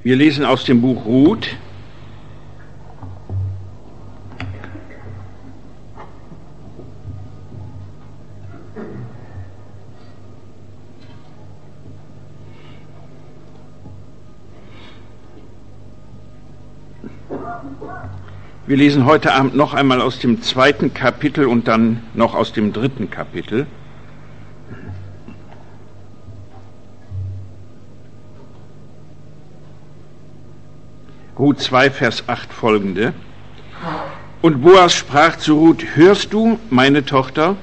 Wir lesen aus dem Buch Ruth. Wir lesen heute Abend noch einmal aus dem 2. Kapitel und dann noch aus dem 3. Kapitel. Ruth 2, Vers 8 folgende. Und Boas sprach zu Ruth: Hörst du, meine Tochter?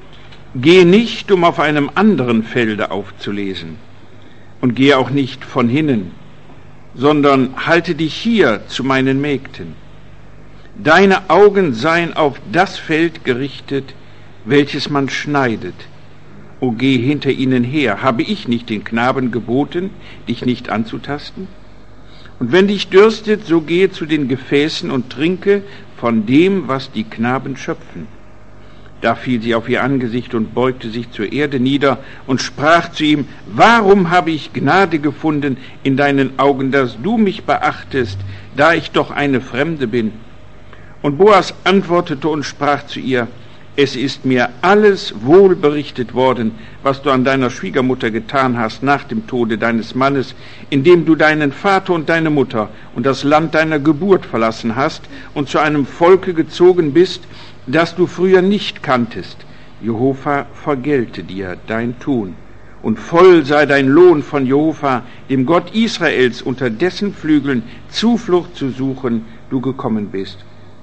Geh nicht, um auf einem anderen Felde aufzulesen, und gehe auch nicht von hinnen, sondern halte dich hier zu meinen Mägden. Deine Augen seien auf das Feld gerichtet, welches man schneidet. O geh hinter ihnen her. Habe ich nicht den Knaben geboten, dich nicht anzutasten? Und wenn dich dürstet, so gehe zu den Gefäßen und trinke von dem, was die Knaben schöpfen. Da fiel sie auf ihr Angesicht und beugte sich zur Erde nieder und sprach zu ihm: Warum habe ich Gnade gefunden in deinen Augen, dass du mich beachtest, da ich doch eine Fremde bin? Und Boas antwortete und sprach zu ihr: Es ist mir alles wohl berichtet worden, was du an deiner Schwiegermutter getan hast nach dem Tode deines Mannes, indem du deinen Vater und deine Mutter und das Land deiner Geburt verlassen hast und zu einem Volke gezogen bist, das du früher nicht kanntest. Jehova vergelte dir dein Tun, und voll sei dein Lohn von Jehova, dem Gott Israels, unter dessen Flügeln Zuflucht zu suchen du gekommen bist.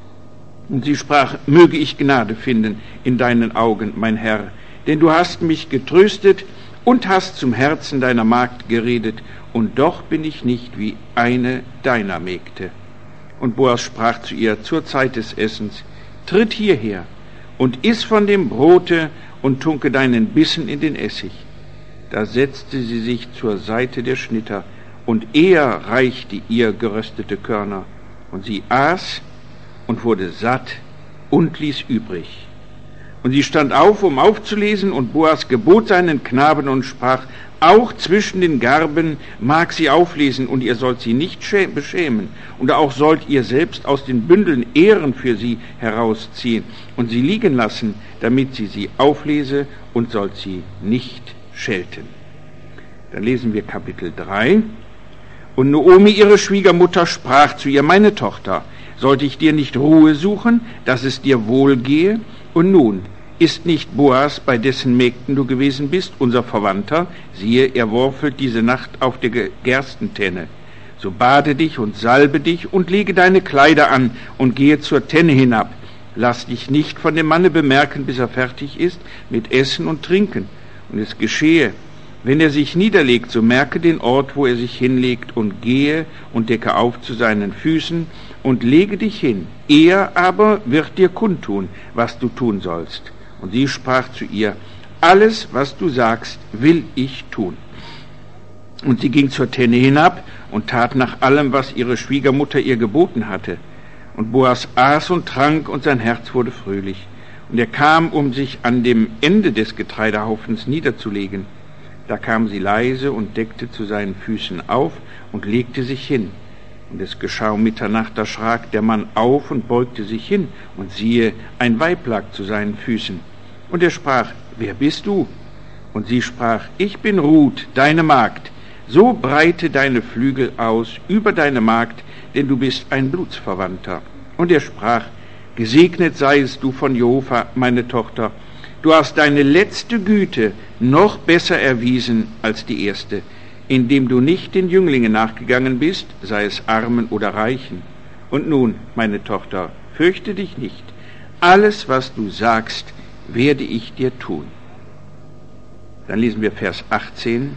Und sie sprach: Möge ich Gnade finden in deinen Augen, mein Herr, denn du hast mich getröstet und hast zum Herzen deiner Magd geredet, und doch bin ich nicht wie eine deiner Mägde. Und Boas sprach zu ihr zur Zeit des Essens: Tritt hierher und iss von dem Brote und tunke deinen Bissen in den Essig. Da setzte sie sich zur Seite der Schnitter, und er reichte ihr geröstete Körner, und sie aß und wurde satt und ließ übrig. Und sie stand auf, um aufzulesen, und Boas gebot seinen Knaben und sprach: Auch zwischen den Garben mag sie auflesen, und ihr sollt sie nicht beschämen, und auch sollt ihr selbst aus den Bündeln Ehren für sie herausziehen und sie liegen lassen, damit sie auflese, und sollt sie nicht schelten. Dann lesen wir Kapitel 3. Und Naomi, ihre Schwiegermutter, sprach zu ihr: Meine Tochter, sollte ich dir nicht Ruhe suchen, dass es dir wohl gehe? Und nun, ist nicht Boas, bei dessen Mägden du gewesen bist, unser Verwandter? Siehe, er worfelt diese Nacht auf der Gerstentenne. So bade dich und salbe dich und lege deine Kleider an und gehe zur Tenne hinab. Lass dich nicht von dem Manne bemerken, bis er fertig ist mit Essen und Trinken. Und es geschehe, wenn er sich niederlegt, so merke den Ort, wo er sich hinlegt, und gehe und decke auf zu seinen Füßen und lege dich hin. Er aber wird dir kundtun, was du tun sollst. Und sie sprach zu ihr: Alles, was du sagst, will ich tun. Und sie ging zur Tenne hinab und tat nach allem, was ihre Schwiegermutter ihr geboten hatte. Und Boas aß und trank, und sein Herz wurde fröhlich. Und er kam, um sich an dem Ende des Getreidehaufens niederzulegen. Da kam sie leise und deckte zu seinen Füßen auf und legte sich hin. Und es geschah um Mitternacht, da schrak der Mann auf und beugte sich hin, und siehe, ein Weib lag zu seinen Füßen. Und er sprach: Wer bist du? Und sie sprach: Ich bin Ruth, deine Magd. So breite deine Flügel aus über deine Magd, denn du bist ein Blutsverwandter. Und er sprach: Gesegnet seiest du von Jehova, meine Tochter. Du hast deine letzte Güte noch besser erwiesen als die erste, indem du nicht den Jünglingen nachgegangen bist, sei es Armen oder Reichen. Und nun, meine Tochter, fürchte dich nicht. Alles, was du sagst, werde ich dir tun. Dann lesen wir Vers 18.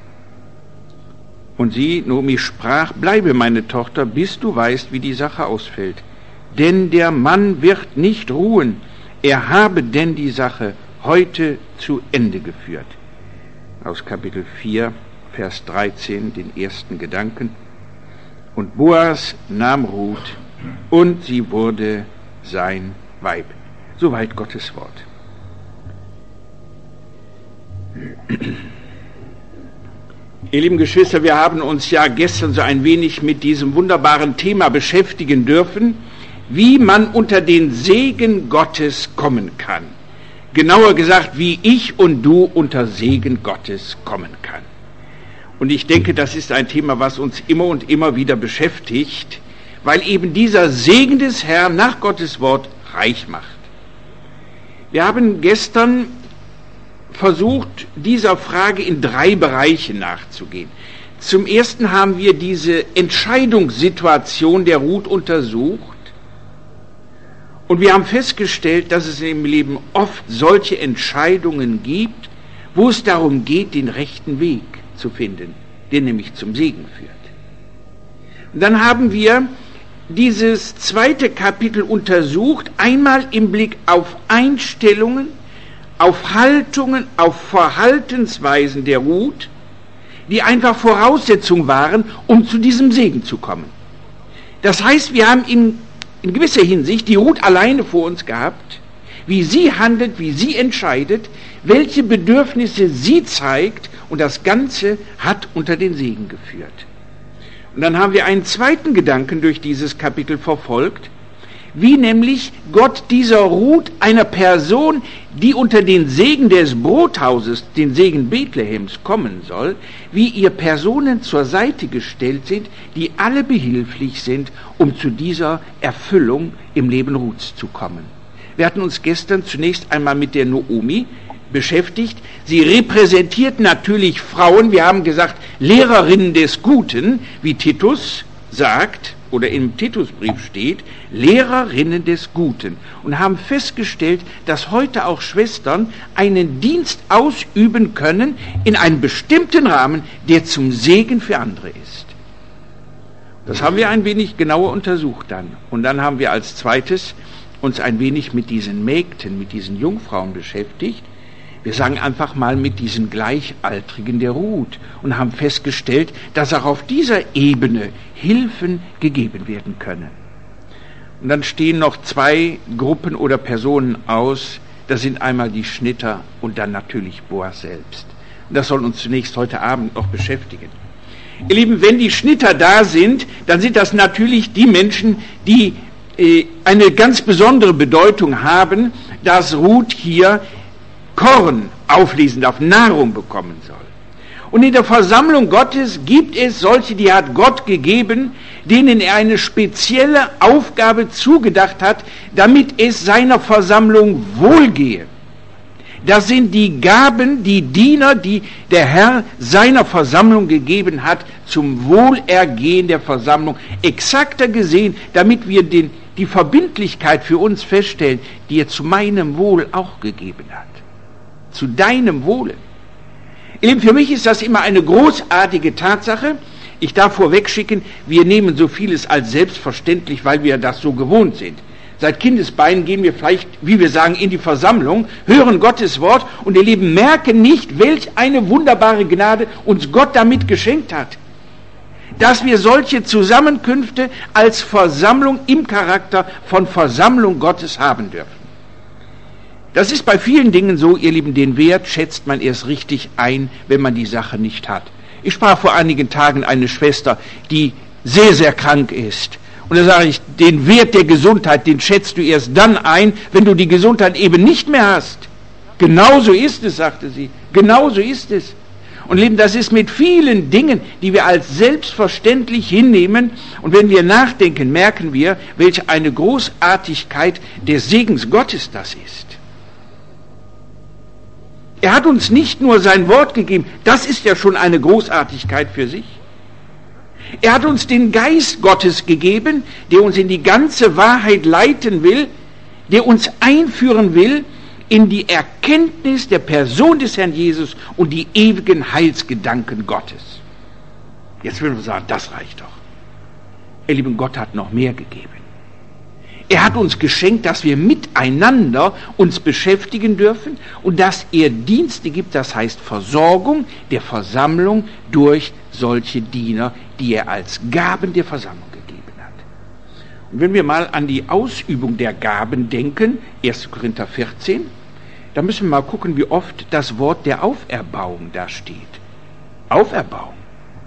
Und sie, Naomi, sprach: Bleibe, meine Tochter, bis du weißt, wie die Sache ausfällt. Denn der Mann wird nicht ruhen. Er habe denn die Sache heute zu Ende geführt. Aus Kapitel 4, Vers 13, den ersten Gedanken. Und Boas nahm Ruth, und sie wurde sein Weib. Soweit Gottes Wort. Ihr lieben Geschwister, wir haben uns ja gestern so ein wenig mit diesem wunderbaren Thema beschäftigen dürfen, wie man unter den Segen Gottes kommen kann. Genauer gesagt, wie ich und du unter Segen Gottes kommen kann. Und ich denke, das ist ein Thema, was uns immer und immer wieder beschäftigt, weil eben dieser Segen des Herrn nach Gottes Wort reich macht. Wir haben gestern versucht, dieser Frage in 3 Bereiche nachzugehen. Zum ersten haben wir diese Entscheidungssituation der Ruth untersucht und wir haben festgestellt, dass es im Leben oft solche Entscheidungen gibt, wo es darum geht, den rechten Weg zu finden, der nämlich zum Segen führt. Und dann haben wir dieses 2. Kapitel untersucht, einmal im Blick auf Einstellungen, auf Haltungen, auf Verhaltensweisen der Ruth, die einfach Voraussetzung waren, um zu diesem Segen zu kommen. Das heißt, wir haben in gewisser Hinsicht die Ruth alleine vor uns gehabt, wie sie handelt, wie sie entscheidet, welche Bedürfnisse sie zeigt, und das Ganze hat unter den Segen geführt. Und dann haben wir einen zweiten Gedanken durch dieses Kapitel verfolgt, wie nämlich Gott dieser Ruth, einer Person, die unter den Segen des Brothauses, den Segen Bethlehems kommen soll, wie ihr Personen zur Seite gestellt sind, die alle behilflich sind, um zu dieser Erfüllung im Leben Ruths zu kommen. Wir hatten uns gestern zunächst einmal mit der Naomi beschäftigt. Sie repräsentiert natürlich Frauen, wir haben gesagt, Lehrerinnen des Guten, wie Titus sagt, oder im Titusbrief steht, Lehrerinnen des Guten, und haben festgestellt, dass heute auch Schwestern einen Dienst ausüben können in einem bestimmten Rahmen, der zum Segen für andere ist. Das haben wir ein wenig genauer untersucht dann. Und dann haben wir als zweites uns ein wenig mit diesen Mägden, mit diesen Jungfrauen beschäftigt. Wir sagen einfach mal mit diesen Gleichaltrigen der Ruth und haben festgestellt, dass auch auf dieser Ebene Hilfen gegeben werden können. Und dann stehen noch 2 Gruppen oder Personen aus. Das sind einmal die Schnitter und dann natürlich Boas selbst. Und das soll uns zunächst heute Abend noch beschäftigen. Ihr Lieben, wenn die Schnitter da sind, dann sind das natürlich die Menschen, die eine ganz besondere Bedeutung haben, dass Ruth hier Korn auflesen darf, Nahrung bekommen soll. Und in der Versammlung Gottes gibt es solche, die hat Gott gegeben, denen er eine spezielle Aufgabe zugedacht hat, damit es seiner Versammlung wohlgehe. Das sind die Gaben, die Diener, die der Herr seiner Versammlung gegeben hat, zum Wohlergehen der Versammlung. Exakter gesehen, damit wir die Verbindlichkeit für uns feststellen, die er zu meinem Wohl auch gegeben hat. Zu deinem Wohle. Eben für mich ist das immer eine großartige Tatsache. Ich darf vorwegschicken, wir nehmen so vieles als selbstverständlich, weil wir das so gewohnt sind. Seit Kindesbeinen gehen wir vielleicht, wie wir sagen, in die Versammlung, hören Gottes Wort und ihr Lieben merken nicht, welch eine wunderbare Gnade uns Gott damit geschenkt hat. Dass wir solche Zusammenkünfte als Versammlung im Charakter von Versammlung Gottes haben dürfen. Das ist bei vielen Dingen so, ihr Lieben, den Wert schätzt man erst richtig ein, wenn man die Sache nicht hat. Ich sprach vor einigen Tagen eine Schwester, die sehr, sehr krank ist. Und da sage ich, den Wert der Gesundheit, den schätzt du erst dann ein, wenn du die Gesundheit eben nicht mehr hast. Genauso ist es, sagte sie. Genauso ist es. Und Lieben, das ist mit vielen Dingen, die wir als selbstverständlich hinnehmen. Und wenn wir nachdenken, merken wir, welche eine Großartigkeit des Segens Gottes das ist. Er hat uns nicht nur sein Wort gegeben, das ist ja schon eine Großartigkeit für sich. Er hat uns den Geist Gottes gegeben, der uns in die ganze Wahrheit leiten will, der uns einführen will in die Erkenntnis der Person des Herrn Jesus und die ewigen Heilsgedanken Gottes. Jetzt würden wir sagen, das reicht doch. Ihr Lieben, Gott hat noch mehr gegeben. Er hat uns geschenkt, dass wir miteinander uns beschäftigen dürfen und dass er Dienste gibt, das heißt Versorgung der Versammlung durch solche Diener, die er als Gaben der Versammlung gegeben hat. Und wenn wir mal an die Ausübung der Gaben denken, 1. Korinther 14, dann müssen wir mal gucken, wie oft das Wort der Auferbauung da steht. Auferbauung.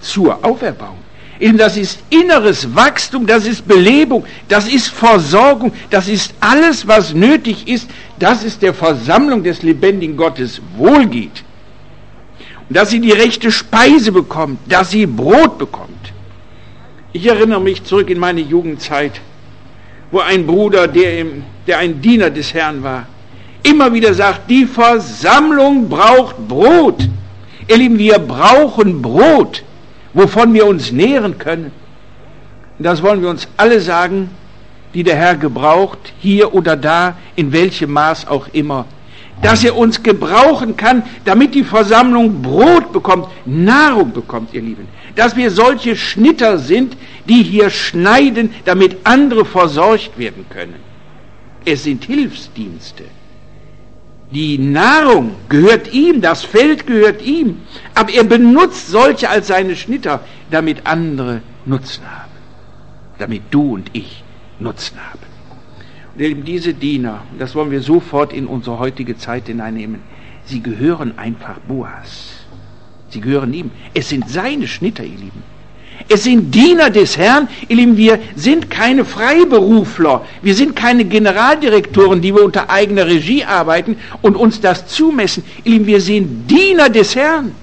zur Auferbauung. Eben das ist inneres Wachstum, das ist Belebung, das ist Versorgung, das ist alles, was nötig ist, dass es der Versammlung des lebendigen Gottes wohlgeht. Und dass sie die rechte Speise bekommt, dass sie Brot bekommt. Ich erinnere mich zurück in meine Jugendzeit, wo ein Bruder, der ein Diener des Herrn war, immer wieder sagt, die Versammlung braucht Brot. Ihr Lieben, wir brauchen Brot, wovon wir uns nähren können. Und das wollen wir uns alle sagen, die der Herr gebraucht, hier oder da, in welchem Maß auch immer. Dass er uns gebrauchen kann, damit die Versammlung Brot bekommt, Nahrung bekommt, ihr Lieben. Dass wir solche Schnitter sind, die hier schneiden, damit andere versorgt werden können. Es sind Hilfsdienste. Die Nahrung gehört ihm, das Feld gehört ihm, aber er benutzt solche als seine Schnitter, damit andere Nutzen haben, damit du und ich Nutzen haben. Und eben diese Diener, das wollen wir sofort in unsere heutige Zeit hineinnehmen, sie gehören einfach Boas. Sie gehören ihm. Es sind seine Schnitter, ihr Lieben. Es sind Diener des Herrn, ihr Lieben, wir sind keine Freiberufler, wir sind keine Generaldirektoren, die wir unter eigener Regie arbeiten und uns das zumessen. Ihr Lieben, wir sind Diener des Herrn.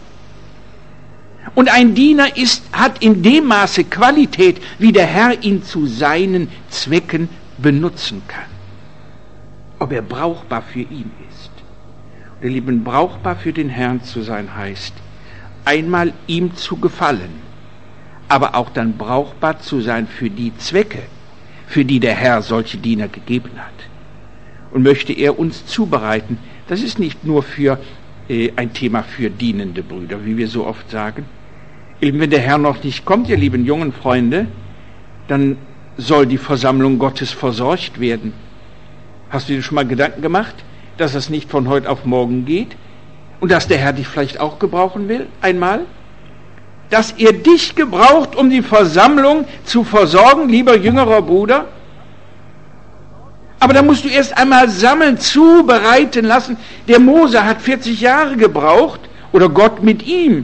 Und ein Diener hat in dem Maße Qualität, wie der Herr ihn zu seinen Zwecken benutzen kann. Ob er brauchbar für ihn ist. Und ihr Lieben, brauchbar für den Herrn zu sein heißt, einmal ihm zu gefallen, aber auch dann brauchbar zu sein für die Zwecke, für die der Herr solche Diener gegeben hat. Und möchte er uns zubereiten, das ist nicht nur für ein Thema für dienende Brüder, wie wir so oft sagen. Eben wenn der Herr noch nicht kommt, ihr lieben jungen Freunde, dann soll die Versammlung Gottes versorgt werden. Hast du dir schon mal Gedanken gemacht, dass das nicht von heute auf morgen geht? Und dass der Herr dich vielleicht auch gebrauchen will, einmal? Dass er dich gebraucht, um die Versammlung zu versorgen, lieber jüngerer Bruder? Aber da musst du erst einmal sammeln, zubereiten lassen. Der Mose hat 40 Jahre gebraucht, oder Gott mit ihm,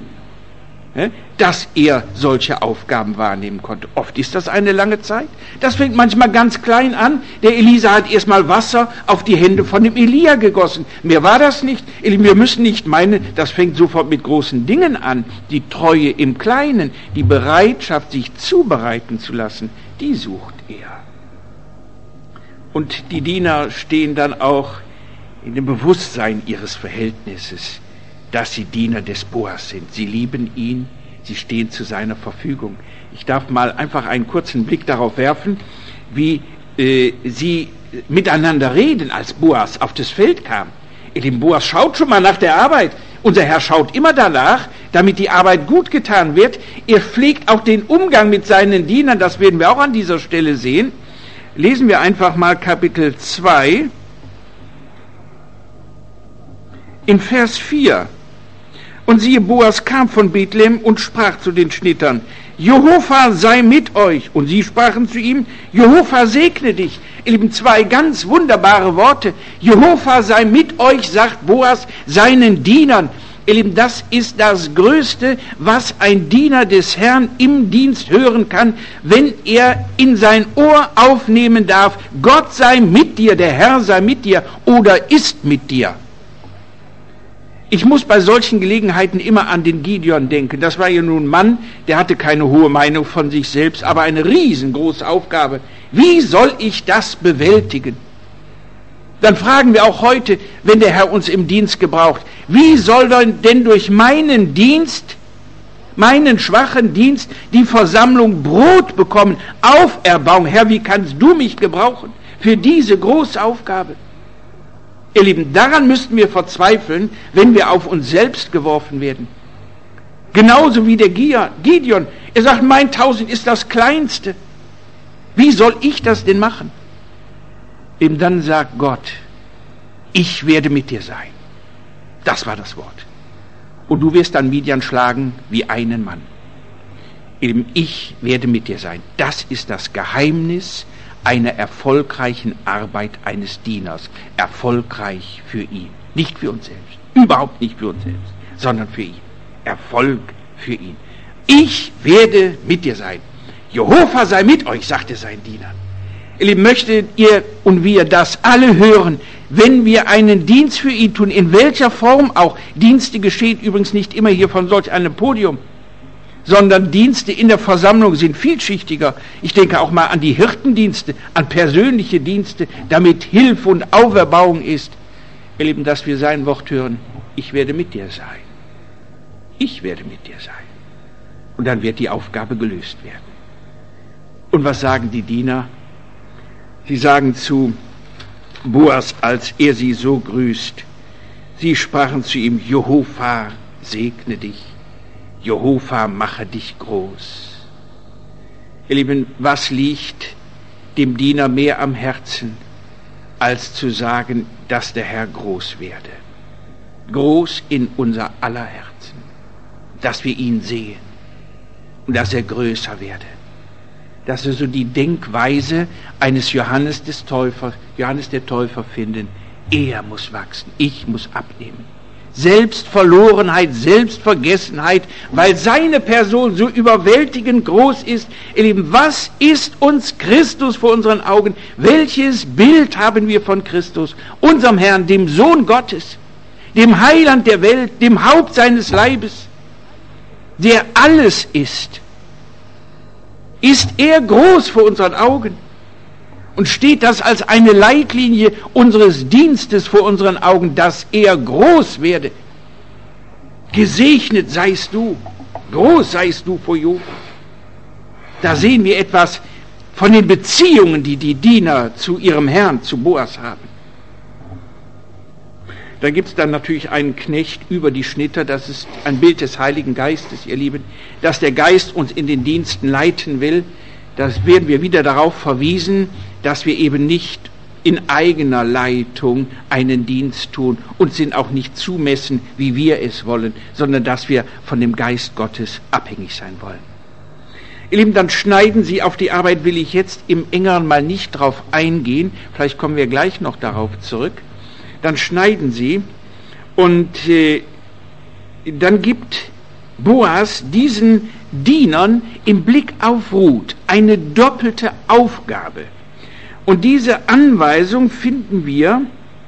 dass er solche Aufgaben wahrnehmen konnte. Oft ist das eine lange Zeit. Das fängt manchmal ganz klein an. Der Elisa hat erstmal Wasser auf die Hände von dem Elia gegossen. Mehr war das nicht. Wir müssen nicht meinen, das fängt sofort mit großen Dingen an. Die Treue im Kleinen, die Bereitschaft, sich zubereiten zu lassen, die sucht er. Und die Diener stehen dann auch in dem Bewusstsein ihres Verhältnisses, dass sie Diener des Boas sind. Sie lieben ihn, sie stehen zu seiner Verfügung. Ich darf mal einfach einen kurzen Blick darauf werfen, wie sie miteinander reden, als Boas auf das Feld kam. Dem Boas schaut schon mal nach der Arbeit. Unser Herr schaut immer danach, damit die Arbeit gut getan wird. Er pflegt auch den Umgang mit seinen Dienern, das werden wir auch an dieser Stelle sehen. Lesen wir einfach mal Kapitel 2 in Vers 4. Und siehe, Boas kam von Bethlehem und sprach zu den Schnittern, Jehova sei mit euch. Und sie sprachen zu ihm, Jehova segne dich. Eben zwei ganz wunderbare Worte. Jehova sei mit euch, sagt Boas seinen Dienern. Eben das ist das Größte, was ein Diener des Herrn im Dienst hören kann, wenn er in sein Ohr aufnehmen darf, Gott sei mit dir, der Herr sei mit dir oder ist mit dir. Ich muss bei solchen Gelegenheiten immer an den Gideon denken. Das war ja nun ein Mann, der hatte keine hohe Meinung von sich selbst, aber eine riesengroße Aufgabe. Wie soll ich das bewältigen? Dann fragen wir auch heute, wenn der Herr uns im Dienst gebraucht, wie soll denn durch meinen Dienst, meinen schwachen Dienst, die Versammlung Brot bekommen, Auferbauung? Herr, wie kannst du mich gebrauchen für diese große Aufgabe? Ihr Lieben, daran müssten wir verzweifeln, wenn wir auf uns selbst geworfen werden. Genauso wie der Gideon. Er sagt, mein 1000 ist das Kleinste. Wie soll ich das denn machen? Eben dann sagt Gott, ich werde mit dir sein. Das war das Wort. Und du wirst dann Midian schlagen wie einen Mann. Eben ich werde mit dir sein. Das ist das Geheimnis einer erfolgreichen Arbeit eines Dieners. Erfolgreich für ihn. Nicht für uns selbst. Überhaupt nicht für uns selbst, sondern für ihn. Erfolg für ihn. Ich werde mit dir sein. Jehova sei mit euch, sagte sein Diener. Ihr Lieben, möchtet ihr und wir das alle hören, wenn wir einen Dienst für ihn tun, in welcher Form auch. Dienste geschehen übrigens nicht immer hier von solch einem Podium, sondern Dienste in der Versammlung sind vielschichtiger. Ich denke auch mal an die Hirtendienste, an persönliche Dienste, damit Hilfe und Auferbauung ist. Ihr Lieben, dass wir sein Wort hören, ich werde mit dir sein. Ich werde mit dir sein. Und dann wird die Aufgabe gelöst werden. Und was sagen die Diener? Sie sagen zu Boas, als er sie so grüßt, sie sprachen zu ihm, Jehova segne dich, Jehova mache dich groß. Ihr Lieben, was liegt dem Diener mehr am Herzen, als zu sagen, dass der Herr groß werde? Groß in unser aller Herzen, dass wir ihn sehen und dass er größer werde. Dass wir so die Denkweise eines Johannes der Täufer finden. Er muss wachsen, ich muss abnehmen. Selbstverlorenheit, Selbstvergessenheit, weil seine Person so überwältigend groß ist. Ihr Lieben, was ist uns Christus vor unseren Augen? Welches Bild haben wir von Christus, unserem Herrn, dem Sohn Gottes, dem Heiland der Welt, dem Haupt seines Leibes, der alles ist? Ist er groß vor unseren Augen? Und steht das als eine Leitlinie unseres Dienstes vor unseren Augen, dass er groß werde? Gesegnet seist du, groß seist du vor Jehova. Da sehen wir etwas von den Beziehungen, die die Diener zu ihrem Herrn, zu Boas haben. Da gibt es dann natürlich einen Knecht über die Schnitter, das ist ein Bild des Heiligen Geistes, ihr Lieben, dass der Geist uns in den Diensten leiten will. Das werden wir wieder darauf verwiesen, dass wir eben nicht in eigener Leitung einen Dienst tun und sind auch nicht zumessen, wie wir es wollen, sondern dass wir von dem Geist Gottes abhängig sein wollen. Ihr Lieben, dann schneiden Sie auf die Arbeit, will ich jetzt im Engeren mal nicht drauf eingehen, vielleicht kommen wir gleich noch darauf zurück. Dann schneiden sie und dann gibt Boas diesen Dienern im Blick auf Ruth eine doppelte Aufgabe. Und diese Anweisung finden wir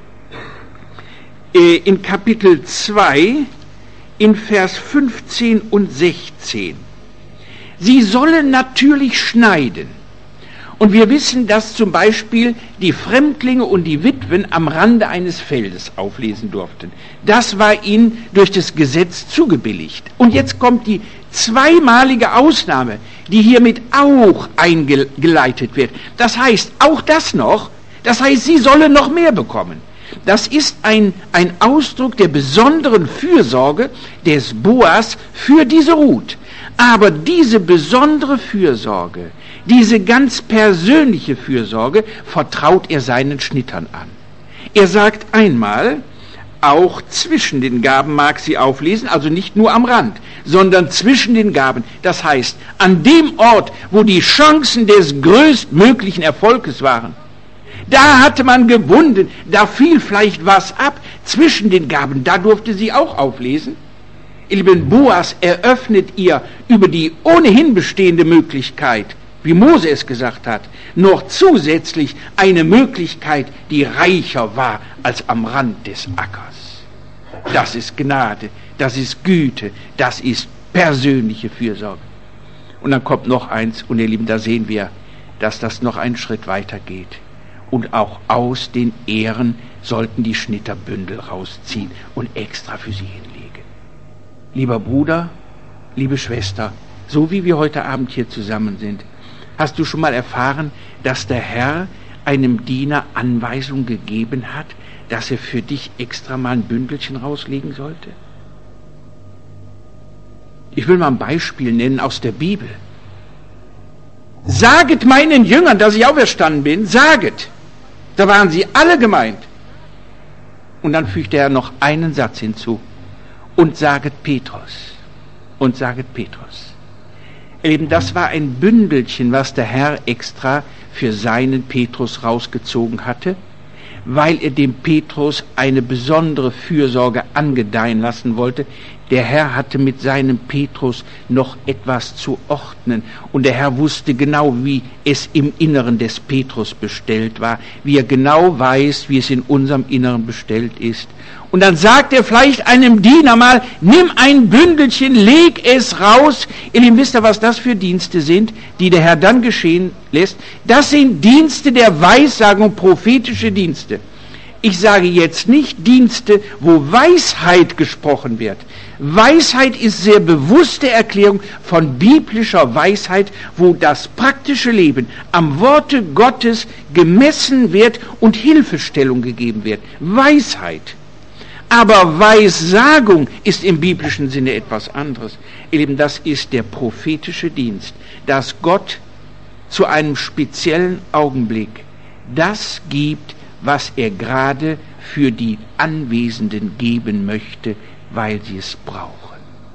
in Kapitel 2 in Vers 15 und 16. Sie sollen natürlich schneiden. Und wir wissen, dass zum Beispiel die Fremdlinge und die Witwen am Rande eines Feldes auflesen durften. Das war ihnen durch das Gesetz zugebilligt. Und jetzt kommt die zweimalige Ausnahme, die hiermit auch eingeleitet wird. Das heißt, auch das noch, das heißt, sie sollen noch mehr bekommen. Das ist ein Ausdruck der besonderen Fürsorge des Boas für diese Ruth. Aber diese besondere Fürsorge, diese ganz persönliche Fürsorge vertraut er seinen Schnittern an. Er sagt einmal, auch zwischen den Gaben mag sie auflesen, also nicht nur am Rand, sondern zwischen den Gaben. Das heißt, an dem Ort, wo die Chancen des größtmöglichen Erfolges waren, da hatte man gewunden, da fiel vielleicht was ab zwischen den Gaben, da durfte sie auch auflesen. Ihr Lieben, Boas eröffnet ihr über die ohnehin bestehende Möglichkeit, wie Mose es gesagt hat, noch zusätzlich eine Möglichkeit, die reicher war als am Rand des Ackers. Das ist Gnade, das ist Güte, das ist persönliche Fürsorge. Und dann kommt noch eins, und ihr Lieben, da sehen wir, dass das noch einen Schritt weiter geht. Und auch aus den Ähren sollten die Schnitterbündel rausziehen und extra für sie hinlegen. Lieber Bruder, liebe Schwester, so wie wir heute Abend hier zusammen sind, hast du schon mal erfahren, dass der Herr einem Diener Anweisung gegeben hat, dass er für dich extra mal ein Bündelchen rauslegen sollte? Ich will mal ein Beispiel nennen aus der Bibel. Saget meinen Jüngern, dass ich auferstanden bin, saget. Da waren sie alle gemeint. Und dann fügt er noch einen Satz hinzu. Und saget Petrus. Und saget Petrus. Eben, das war ein Bündelchen, was der Herr extra für seinen Petrus rausgezogen hatte, weil er dem Petrus eine besondere Fürsorge angedeihen lassen wollte, Der Herr hatte mit seinem Petrus noch etwas zu ordnen und der Herr wusste genau, wie es im Inneren des Petrus bestellt war, wie er genau weiß, wie es in unserem Inneren bestellt ist. Und dann sagt er vielleicht einem Diener mal, nimm ein Bündelchen, leg es raus. Ihr Lieben, wisst ihr, was das für Dienste sind, die der Herr dann geschehen lässt? Das sind Dienste der Weissagung, prophetische Dienste. Ich sage jetzt nicht Dienste, wo Weisheit gesprochen wird. Weisheit ist sehr bewusste Erklärung von biblischer Weisheit, wo das praktische Leben am Worte Gottes gemessen wird und Hilfestellung gegeben wird. Weisheit. Aber Weissagung ist im biblischen Sinne etwas anderes. Ihr Lieben, das ist der prophetische Dienst, dass Gott zu einem speziellen Augenblick das gibt, was er gerade für die Anwesenden geben möchte, weil sie es brauchen.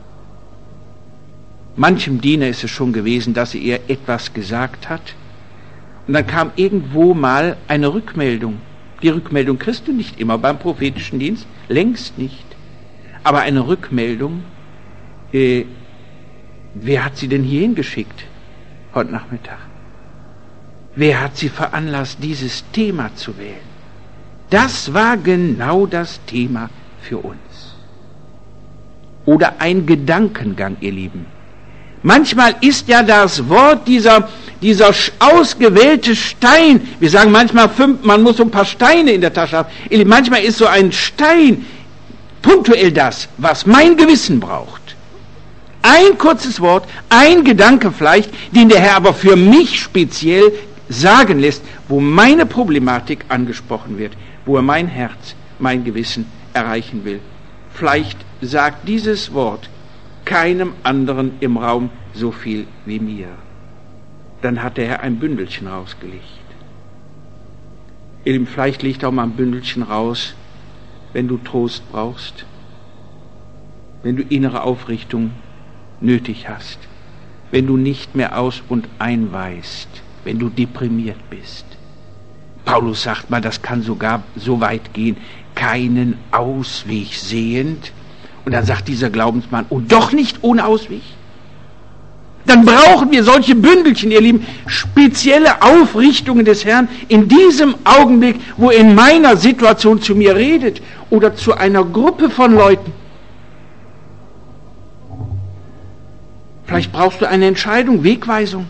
Manchem Diener ist es schon gewesen, dass er etwas gesagt hat und dann kam irgendwo mal eine Rückmeldung. Die Rückmeldung kriegst du nicht immer beim prophetischen Dienst, längst nicht. Aber eine Rückmeldung, wer hat sie denn hierhin geschickt heute Nachmittag? Wer hat sie veranlasst, dieses Thema zu wählen? Das war genau das Thema für uns. Oder ein Gedankengang, ihr Lieben. Manchmal ist ja das Wort dieser ausgewählte Stein, wir sagen manchmal man muss so ein paar Steine in der Tasche haben. Ihr Lieben, manchmal ist so ein Stein punktuell das, was mein Gewissen braucht. Ein kurzes Wort, ein Gedanke vielleicht, den der Herr aber für mich speziell sagen lässt, wo meine Problematik angesprochen wird, wo er mein Herz, mein Gewissen erreichen will. Vielleicht sagt dieses Wort keinem anderen im Raum so viel wie mir. Dann hat der Herr ein Bündelchen rausgelegt. Ihr Lieben, vielleicht legt er auch mal ein Bündelchen raus, wenn du Trost brauchst, wenn du innere Aufrichtung nötig hast, wenn du nicht mehr aus und ein weißt, wenn du deprimiert bist. Paulus sagt mal, das kann sogar so weit gehen, keinen Ausweg sehend. Und dann sagt dieser Glaubensmann, und doch nicht ohne Ausweg. Dann brauchen wir solche Bündelchen, ihr Lieben, spezielle Aufrichtungen des Herrn in diesem Augenblick, wo er in meiner Situation zu mir redet oder zu einer Gruppe von Leuten. Vielleicht brauchst du eine Entscheidung, Wegweisung.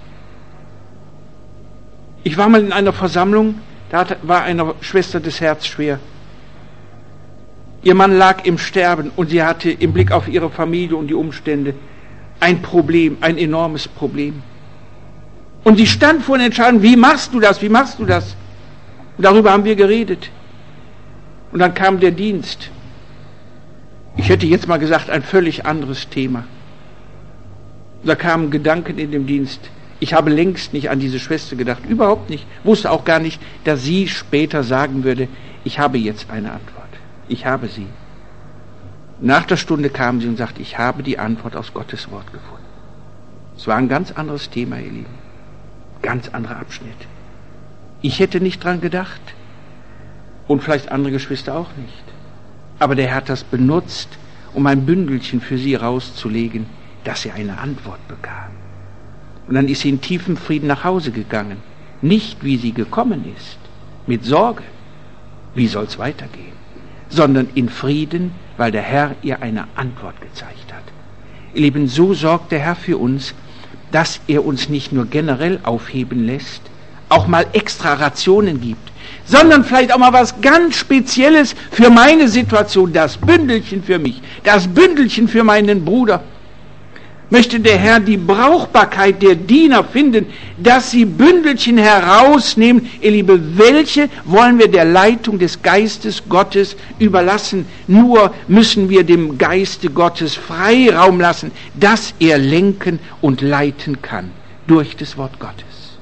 Ich war mal in einer Versammlung, da war einer Schwester das Herz schwer. Ihr Mann lag im Sterben und sie hatte im Blick auf ihre Familie und die Umstände ein Problem, ein enormes Problem. Und sie stand vor der Entscheidung, wie machst du das, wie machst du das? Und darüber haben wir geredet. Und dann kam der Dienst. Ich hätte jetzt mal gesagt, ein völlig anderes Thema. Da kamen Gedanken in dem Dienst. Ich habe längst nicht an diese Schwester gedacht, überhaupt nicht. Wusste auch gar nicht, dass sie später sagen würde, ich habe jetzt eine Antwort. Ich habe sie. Nach der Stunde kam sie und sagte, ich habe die Antwort aus Gottes Wort gefunden. Es war ein ganz anderes Thema, ihr Lieben. Ganz anderer Abschnitt. Ich hätte nicht dran gedacht. Und vielleicht andere Geschwister auch nicht. Aber der Herr hat das benutzt, um ein Bündelchen für sie rauszulegen, dass sie eine Antwort bekam. Und dann ist sie in tiefem Frieden nach Hause gegangen. Nicht, wie sie gekommen ist, mit Sorge, wie soll es weitergehen, sondern in Frieden, weil der Herr ihr eine Antwort gezeigt hat. Ihr Lieben, so sorgt der Herr für uns, dass er uns nicht nur generell aufheben lässt, auch mal extra Rationen gibt, sondern vielleicht auch mal was ganz Spezielles für meine Situation, das Bündelchen für mich, das Bündelchen für meinen Bruder. Möchte der Herr die Brauchbarkeit der Diener finden, dass sie Bündelchen herausnehmen. Ihr Liebe, welche wollen wir der Leitung des Geistes Gottes überlassen? Nur müssen wir dem Geiste Gottes Freiraum lassen, dass er lenken und leiten kann durch das Wort Gottes.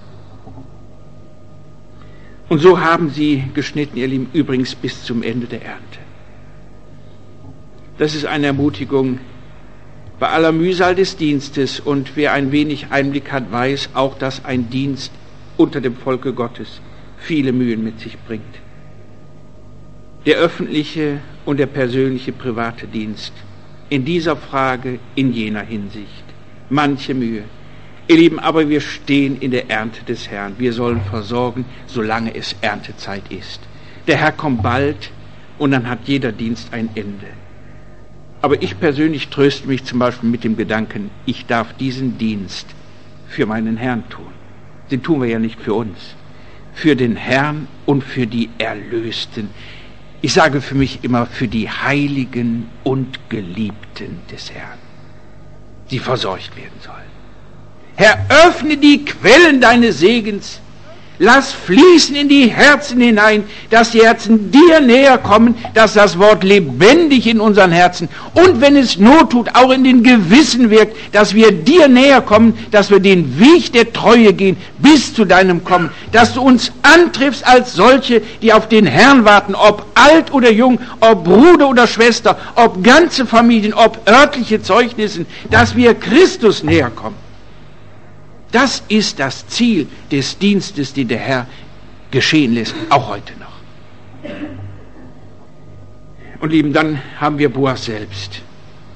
Und so haben sie geschnitten, ihr Lieben, übrigens bis zum Ende der Ernte. Das ist eine Ermutigung bei aller Mühsal des Dienstes, und wer ein wenig Einblick hat, weiß auch, dass ein Dienst unter dem Volke Gottes viele Mühen mit sich bringt. Der öffentliche und der persönliche private Dienst in dieser Frage, in jener Hinsicht. Manche Mühe. Ihr Lieben, aber wir stehen in der Ernte des Herrn. Wir sollen versorgen, solange es Erntezeit ist. Der Herr kommt bald und dann hat jeder Dienst ein Ende. Aber ich persönlich tröste mich zum Beispiel mit dem Gedanken, ich darf diesen Dienst für meinen Herrn tun. Den tun wir ja nicht für uns. Für den Herrn und für die Erlösten. Ich sage für mich immer, für die Heiligen und Geliebten des Herrn, die versorgt werden sollen. Herr, öffne die Quellen deines Segens. Lass fließen in die Herzen hinein, dass die Herzen dir näher kommen, dass das Wort lebendig in unseren Herzen und wenn es Not tut, auch in den Gewissen wirkt, dass wir dir näher kommen, dass wir den Weg der Treue gehen bis zu deinem Kommen, dass du uns antriffst als solche, die auf den Herrn warten, ob alt oder jung, ob Bruder oder Schwester, ob ganze Familien, ob örtliche Zeugnisse, dass wir Christus näher kommen. Das ist das Ziel des Dienstes, den der Herr geschehen lässt, auch heute noch. Und Lieben, dann haben wir Boas selbst.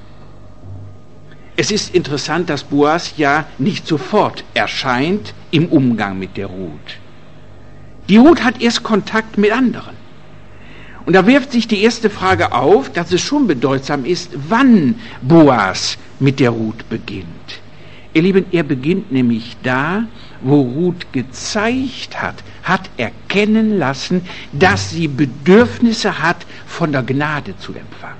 Es ist interessant, dass Boas ja nicht sofort erscheint im Umgang mit der Ruth. Die Ruth hat erst Kontakt mit anderen. Und da wirft sich die erste Frage auf, dass es schon bedeutsam ist, wann Boas mit der Ruth beginnt. Ihr Lieben, er beginnt nämlich da, wo Ruth gezeigt hat erkennen lassen, dass sie Bedürfnisse hat, von der Gnade zu empfangen.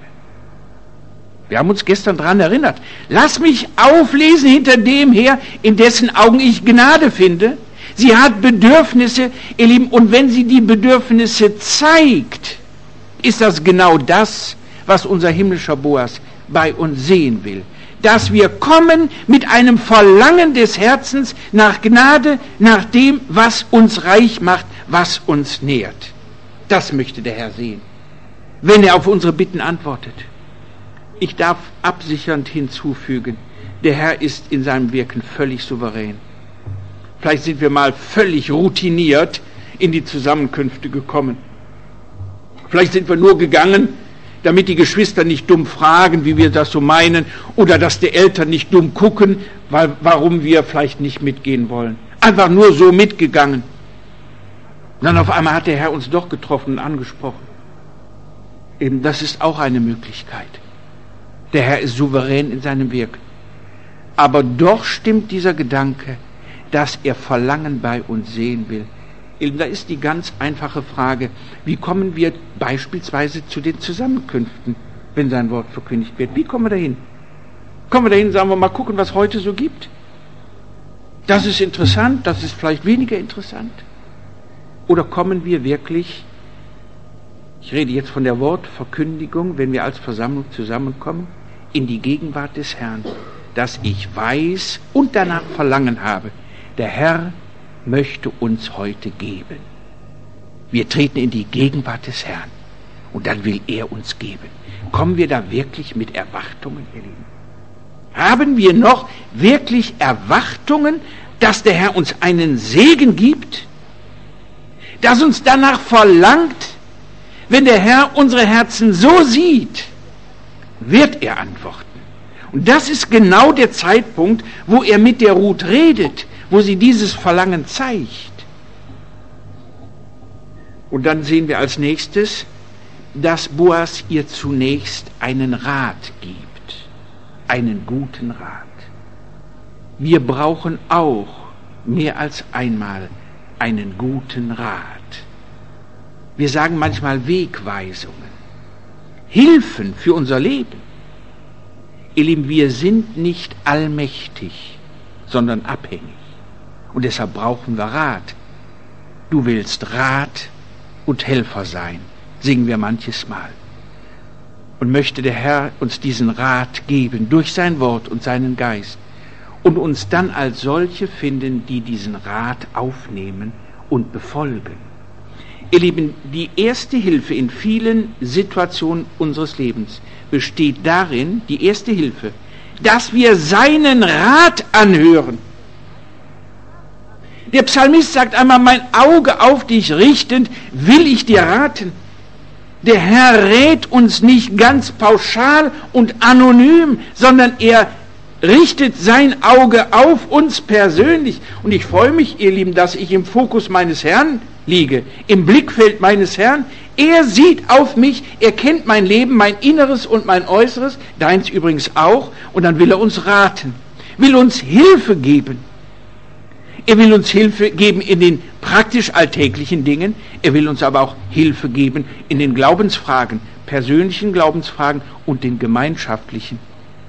Wir haben uns gestern daran erinnert. Lass mich auflesen hinter dem her, in dessen Augen ich Gnade finde. Sie hat Bedürfnisse, ihr Lieben, und wenn sie die Bedürfnisse zeigt, ist das genau das, was unser himmlischer Boas bei uns sehen will. Dass wir kommen mit einem Verlangen des Herzens nach Gnade, nach dem, was uns reich macht, was uns nährt. Das möchte der Herr sehen, wenn er auf unsere Bitten antwortet. Ich darf absichernd hinzufügen, der Herr ist in seinem Wirken völlig souverän. Vielleicht sind wir mal völlig routiniert in die Zusammenkünfte gekommen. Vielleicht sind wir nur gegangen, damit die Geschwister nicht dumm fragen, wie wir das so meinen, oder dass die Eltern nicht dumm gucken, warum wir vielleicht nicht mitgehen wollen. Einfach nur so mitgegangen. Und dann auf einmal hat der Herr uns doch getroffen und angesprochen. Eben, das ist auch eine Möglichkeit. Der Herr ist souverän in seinem Wirken. Aber doch stimmt dieser Gedanke, dass er Verlangen bei uns sehen will. Da ist die ganz einfache Frage, wie kommen wir beispielsweise zu den Zusammenkünften, wenn sein Wort verkündigt wird? Wie kommen wir dahin? Kommen wir dahin, sagen wir mal, gucken, was heute so gibt? Das ist interessant, das ist vielleicht weniger interessant. Oder kommen wir wirklich, ich rede jetzt von der Wortverkündigung, wenn wir als Versammlung zusammenkommen, in die Gegenwart des Herrn, dass ich weiß und danach Verlangen habe, der Herr möchte uns heute geben. Wir treten in die Gegenwart des Herrn und dann will er uns geben. Kommen wir da wirklich mit Erwartungen, ihr Lieben? Haben wir noch wirklich Erwartungen, dass der Herr uns einen Segen gibt? Dass uns danach verlangt, wenn der Herr unsere Herzen so sieht, wird er antworten. Und das ist genau der Zeitpunkt, wo er mit der Ruth redet, wo sie dieses Verlangen zeigt. Und dann sehen wir als nächstes, dass Boas ihr zunächst einen Rat gibt, einen guten Rat. Wir brauchen auch mehr als einmal einen guten Rat. Wir sagen manchmal Wegweisungen, Hilfen für unser Leben. Ihr Lieben, wir sind nicht allmächtig, sondern abhängig. Und deshalb brauchen wir Rat. Du willst Rat und Helfer sein, singen wir manches Mal. Und möchte der Herr uns diesen Rat geben durch sein Wort und seinen Geist und uns dann als solche finden, die diesen Rat aufnehmen und befolgen. Ihr Lieben, die erste Hilfe in vielen Situationen unseres Lebens besteht darin, die erste Hilfe, dass wir seinen Rat anhören. Der Psalmist sagt einmal, mein Auge auf dich richtend, will ich dir raten. Der Herr rät uns nicht ganz pauschal und anonym, sondern er richtet sein Auge auf uns persönlich. Und ich freue mich, ihr Lieben, dass ich im Fokus meines Herrn liege, im Blickfeld meines Herrn. Er sieht auf mich, er kennt mein Leben, mein Inneres und mein Äußeres, deins übrigens auch, und dann will er uns raten, will uns Hilfe geben. Er will uns Hilfe geben in den praktisch alltäglichen Dingen, er will uns aber auch Hilfe geben in den Glaubensfragen, persönlichen Glaubensfragen und den gemeinschaftlichen.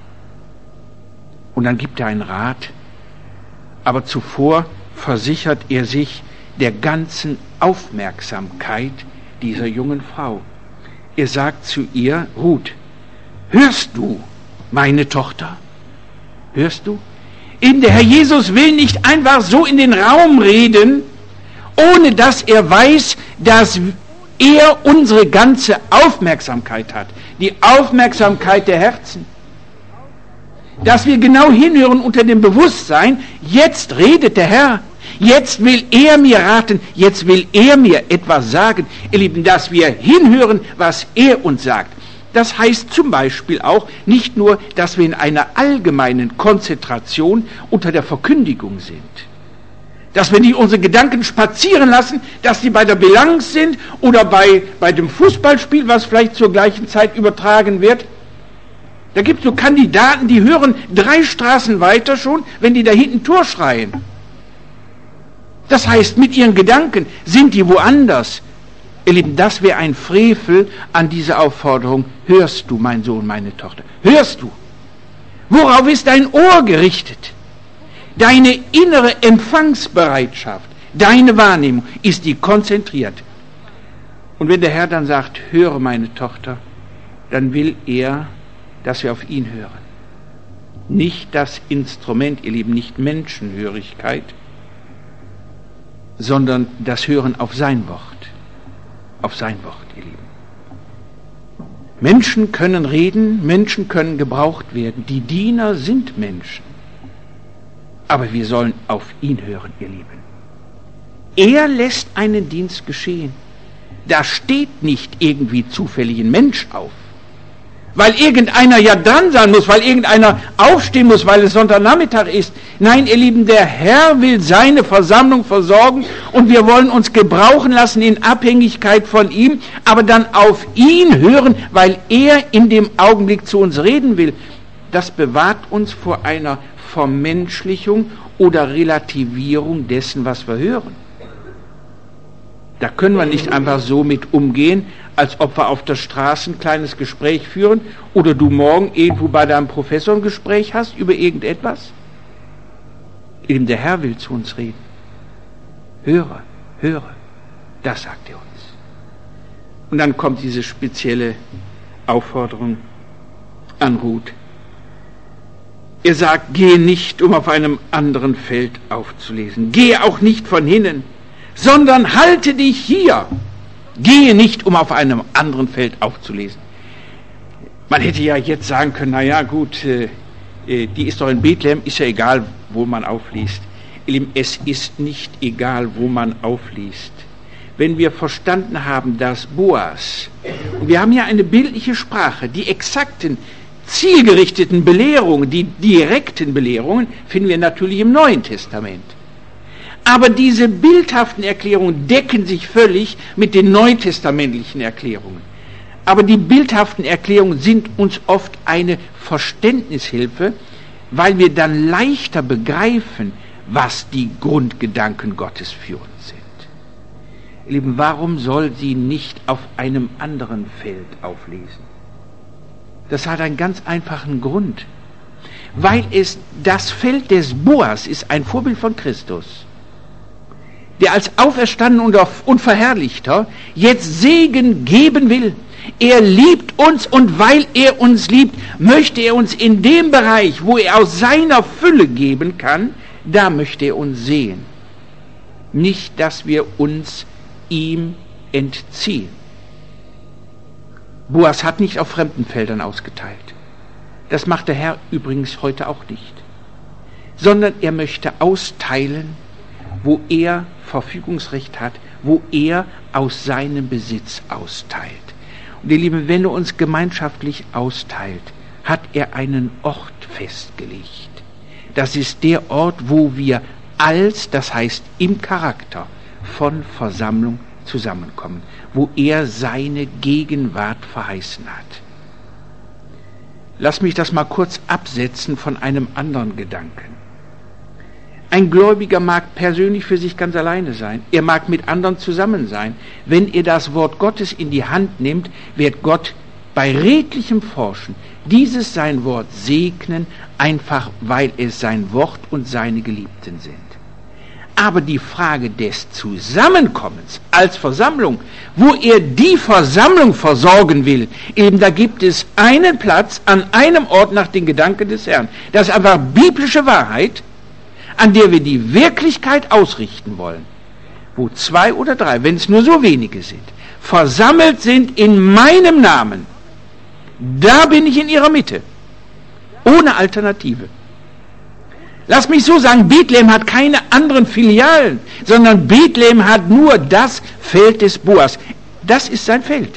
Und dann gibt er einen Rat, aber zuvor versichert er sich der ganzen Aufmerksamkeit dieser jungen Frau. Er sagt zu ihr, Ruth, hörst du, meine Tochter? Hörst du? Eben der Herr Jesus will nicht einfach so in den Raum reden, ohne dass er weiß, dass er unsere ganze Aufmerksamkeit hat. Die Aufmerksamkeit der Herzen. Dass wir genau hinhören unter dem Bewusstsein, jetzt redet der Herr, jetzt will er mir raten, jetzt will er mir etwas sagen. Ihr Lieben, dass wir hinhören, was er uns sagt. Das heißt zum Beispiel auch nicht nur, dass wir in einer allgemeinen Konzentration unter der Verkündigung sind. Dass wir nicht unsere Gedanken spazieren lassen, dass die bei der Bilanz sind oder bei dem Fußballspiel, was vielleicht zur gleichen Zeit übertragen wird. Da gibt es so Kandidaten, die hören 3 Straßen weiter schon, wenn die da hinten Tor schreien. Das heißt, mit ihren Gedanken sind die woanders. Ihr Lieben, das wäre ein Frevel an dieser Aufforderung. Hörst du, mein Sohn, meine Tochter? Hörst du? Worauf ist dein Ohr gerichtet? Deine innere Empfangsbereitschaft, deine Wahrnehmung, ist die konzentriert. Und wenn der Herr dann sagt, höre, meine Tochter, dann will er, dass wir auf ihn hören. Nicht das Instrument, ihr Lieben, nicht Menschenhörigkeit, sondern das Hören auf sein Wort. Auf sein Wort, ihr Lieben. Menschen können reden, Menschen können gebraucht werden. Die Diener sind Menschen. Aber wir sollen auf ihn hören, ihr Lieben. Er lässt einen Dienst geschehen. Da steht nicht irgendwie zufällig ein Mensch auf. Weil irgendeiner ja dran sein muss, weil irgendeiner aufstehen muss, weil es Sonntagnachmittag ist. Nein, ihr Lieben, der Herr will seine Versammlung versorgen und wir wollen uns gebrauchen lassen in Abhängigkeit von ihm, aber dann auf ihn hören, weil er in dem Augenblick zu uns reden will. Das bewahrt uns vor einer Vermenschlichung oder Relativierung dessen, was wir hören. Da können wir nicht einfach so mit umgehen, als ob wir auf der Straße ein kleines Gespräch führen oder du morgen irgendwo bei deinem Professor ein Gespräch hast über irgendetwas. Eben der Herr will zu uns reden. Höre, höre, das sagt er uns. Und dann kommt diese spezielle Aufforderung an Ruth. Er sagt, gehe nicht, um auf einem anderen Feld aufzulesen. Gehe auch nicht von hinnen, sondern halte dich hier. Gehe nicht, um auf einem anderen Feld aufzulesen. Man hätte ja jetzt sagen können, naja gut, die ist doch in Bethlehem, ist ja egal, wo man aufliest. Es ist nicht egal, wo man aufliest. Wenn wir verstanden haben, dass Boas, und wir haben ja eine bildliche Sprache, die exakten, zielgerichteten Belehrungen, die direkten Belehrungen, finden wir natürlich im Neuen Testament. Aber diese bildhaften Erklärungen decken sich völlig mit den neutestamentlichen Erklärungen. Aber die bildhaften Erklärungen sind uns oft eine Verständnishilfe, weil wir dann leichter begreifen, was die Grundgedanken Gottes für uns sind. Ihr Lieben, warum soll sie nicht auf einem anderen Feld auflesen? Das hat einen ganz einfachen Grund. Weil das Feld des Boas ist ein Vorbild von Christus, der als Auferstandener und Verherrlichter jetzt Segen geben will. Er liebt uns und weil er uns liebt, möchte er uns in dem Bereich, wo er aus seiner Fülle geben kann, da möchte er uns sehen. Nicht, dass wir uns ihm entziehen. Boas hat nicht auf fremden Feldern ausgeteilt. Das macht der Herr übrigens heute auch nicht. Sondern er möchte austeilen, wo er Verfügungsrecht hat, wo er aus seinem Besitz austeilt. Und ihr Lieben, wenn er uns gemeinschaftlich austeilt, hat er einen Ort festgelegt. Das ist der Ort, wo wir das heißt im Charakter von Versammlung zusammenkommen, wo er seine Gegenwart verheißen hat. Lass mich das mal kurz absetzen von einem anderen Gedanken. Ein Gläubiger mag persönlich für sich ganz alleine sein. Er mag mit anderen zusammen sein. Wenn er das Wort Gottes in die Hand nimmt, wird Gott bei redlichem Forschen dieses sein Wort segnen, einfach weil es sein Wort und seine Geliebten sind. Aber die Frage des Zusammenkommens als Versammlung, wo er die Versammlung versorgen will, eben da gibt es einen Platz an einem Ort nach den Gedanken des Herrn. Das ist einfach biblische Wahrheit, an der wir die Wirklichkeit ausrichten wollen. Wo 2 oder 3, wenn es nur so wenige sind, versammelt sind in meinem Namen, da bin ich in ihrer Mitte. Ohne Alternative. Lass mich so sagen, Bethlehem hat keine anderen Filialen, sondern Bethlehem hat nur das Feld des Boas. Das ist sein Feld.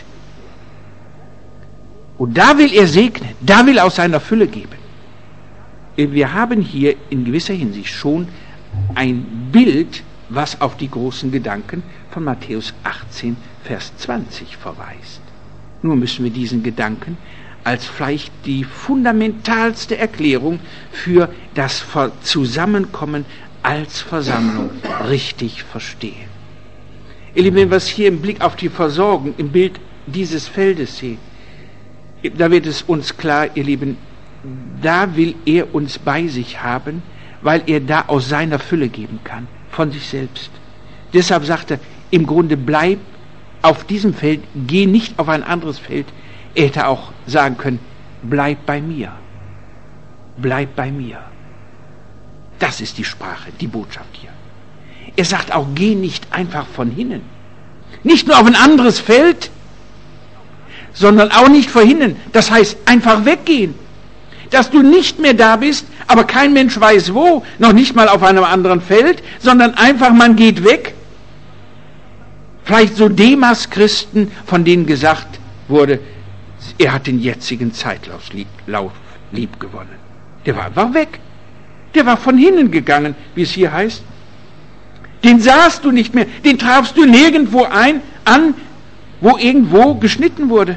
Und da will er segnen, da will er aus seiner Fülle geben. Wir haben hier in gewisser Hinsicht schon ein Bild, was auf die großen Gedanken von Matthäus 18, Vers 20 verweist. Nur müssen wir diesen Gedanken als vielleicht die fundamentalste Erklärung für das Zusammenkommen als Versammlung richtig verstehen. Ihr Lieben, wenn wir es hier im Blick auf die Versorgung, im Bild dieses Feldes sehen, da wird es uns klar, ihr Lieben, da will er uns bei sich haben, weil er da aus seiner Fülle geben kann, von sich selbst. Deshalb sagt er, im Grunde bleib auf diesem Feld, geh nicht auf ein anderes Feld. Er hätte auch sagen können, bleib bei mir. Bleib bei mir. Das ist die Sprache, die Botschaft hier. Er sagt auch, geh nicht einfach von hinnen. Nicht nur auf ein anderes Feld, sondern auch nicht von hinnen. Das heißt, einfach weggehen. Dass du nicht mehr da bist, aber kein Mensch weiß wo, noch nicht mal auf einem anderen Feld, sondern einfach, man geht weg. Vielleicht so Demas-Christen, von denen gesagt wurde, er hat den jetzigen Zeitlauf lieb gewonnen. Der war einfach weg. Der war von hinnen gegangen, wie es hier heißt. Den sahst du nicht mehr, den trafst du nirgendwo an, wo irgendwo geschnitten wurde.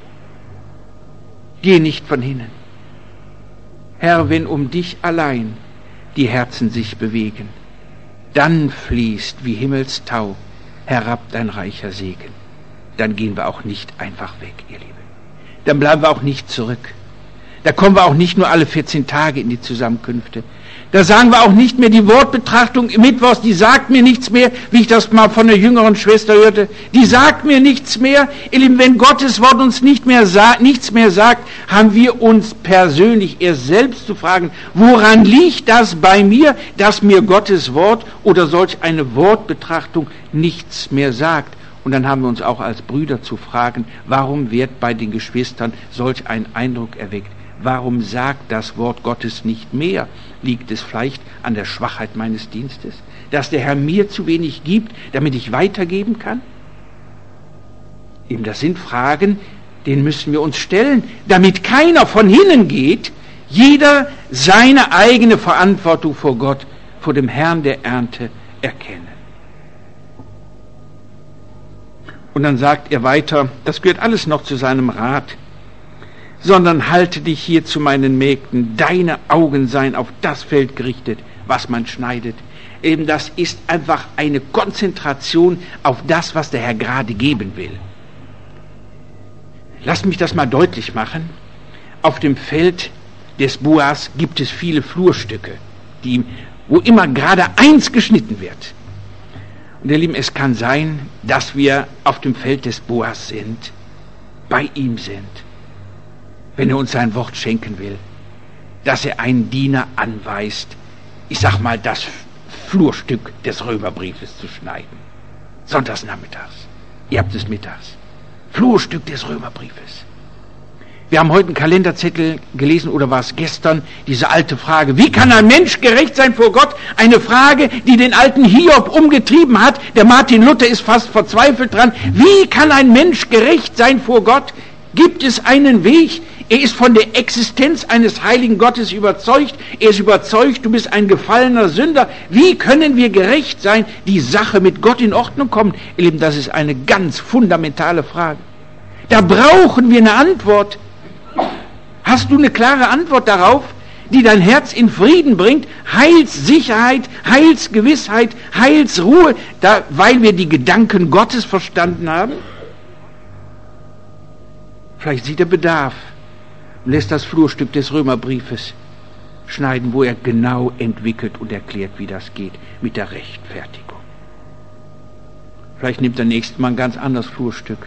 Geh nicht von hinnen. Herr, wenn um dich allein die Herzen sich bewegen, dann fließt wie Himmelstau herab dein reicher Segen. Dann gehen wir auch nicht einfach weg, ihr Lieben. Dann bleiben wir auch nicht zurück. Da kommen wir auch nicht nur alle 14 Tage in die Zusammenkünfte. Da sagen wir auch nicht mehr die Wortbetrachtung mittwochs, die sagt mir nichts mehr, wie ich das mal von einer jüngeren Schwester hörte. Die sagt mir nichts mehr. Ihr Lieben, wenn Gottes Wort uns nichts mehr sagt, haben wir uns persönlich erst selbst zu fragen, woran liegt das bei mir, dass mir Gottes Wort oder solch eine Wortbetrachtung nichts mehr sagt? Und dann haben wir uns auch als Brüder zu fragen, warum wird bei den Geschwistern solch ein Eindruck erweckt? Warum sagt das Wort Gottes nicht mehr? Liegt es vielleicht an der Schwachheit meines Dienstes? Dass der Herr mir zu wenig gibt, damit ich weitergeben kann? Eben, das sind Fragen, denen müssen wir uns stellen, damit keiner von hinnen geht, jeder seine eigene Verantwortung vor Gott, vor dem Herrn der Ernte erkenne. Und dann sagt er weiter, das gehört alles noch zu seinem Rat, sondern halte dich hier zu meinen Mägden, deine Augen seien auf das Feld gerichtet, was man schneidet. Eben das ist einfach eine Konzentration auf das, was der Herr gerade geben will. Lasst mich das mal deutlich machen. Auf dem Feld des Boas gibt es viele Flurstücke, wo immer gerade eins geschnitten wird. Und ihr Lieben, es kann sein, dass wir auf dem Feld des Boas sind, bei ihm sind, wenn er uns sein Wort schenken will, dass er einen Diener anweist, ich sag mal, das Flurstück des Römerbriefes zu schneiden. Sonntags nachmittags. Ihr habt es mittags. Flurstück des Römerbriefes. Wir haben heute einen Kalenderzettel gelesen, oder war es gestern, diese alte Frage: Wie kann ein Mensch gerecht sein vor Gott? Eine Frage, die den alten Hiob umgetrieben hat. Der Martin Luther ist fast verzweifelt dran. Wie kann ein Mensch gerecht sein vor Gott? Gibt es einen Weg? Er ist von der Existenz eines heiligen Gottes überzeugt. Er ist überzeugt, du bist ein gefallener Sünder. Wie können wir gerecht sein? Die Sache mit Gott in Ordnung kommen? Ihr Lieben, das ist eine ganz fundamentale Frage. Da brauchen wir eine Antwort. Hast du eine klare Antwort darauf, die dein Herz in Frieden bringt? Heilssicherheit, Heilsgewissheit, Heilsruhe, weil wir die Gedanken Gottes verstanden haben? Vielleicht sieht er Bedarf und lässt das Flurstück des Römerbriefes schneiden, wo er genau entwickelt und erklärt, wie das geht mit der Rechtfertigung. Vielleicht nimmt er nächstes Mal ein ganz anderes Flurstück,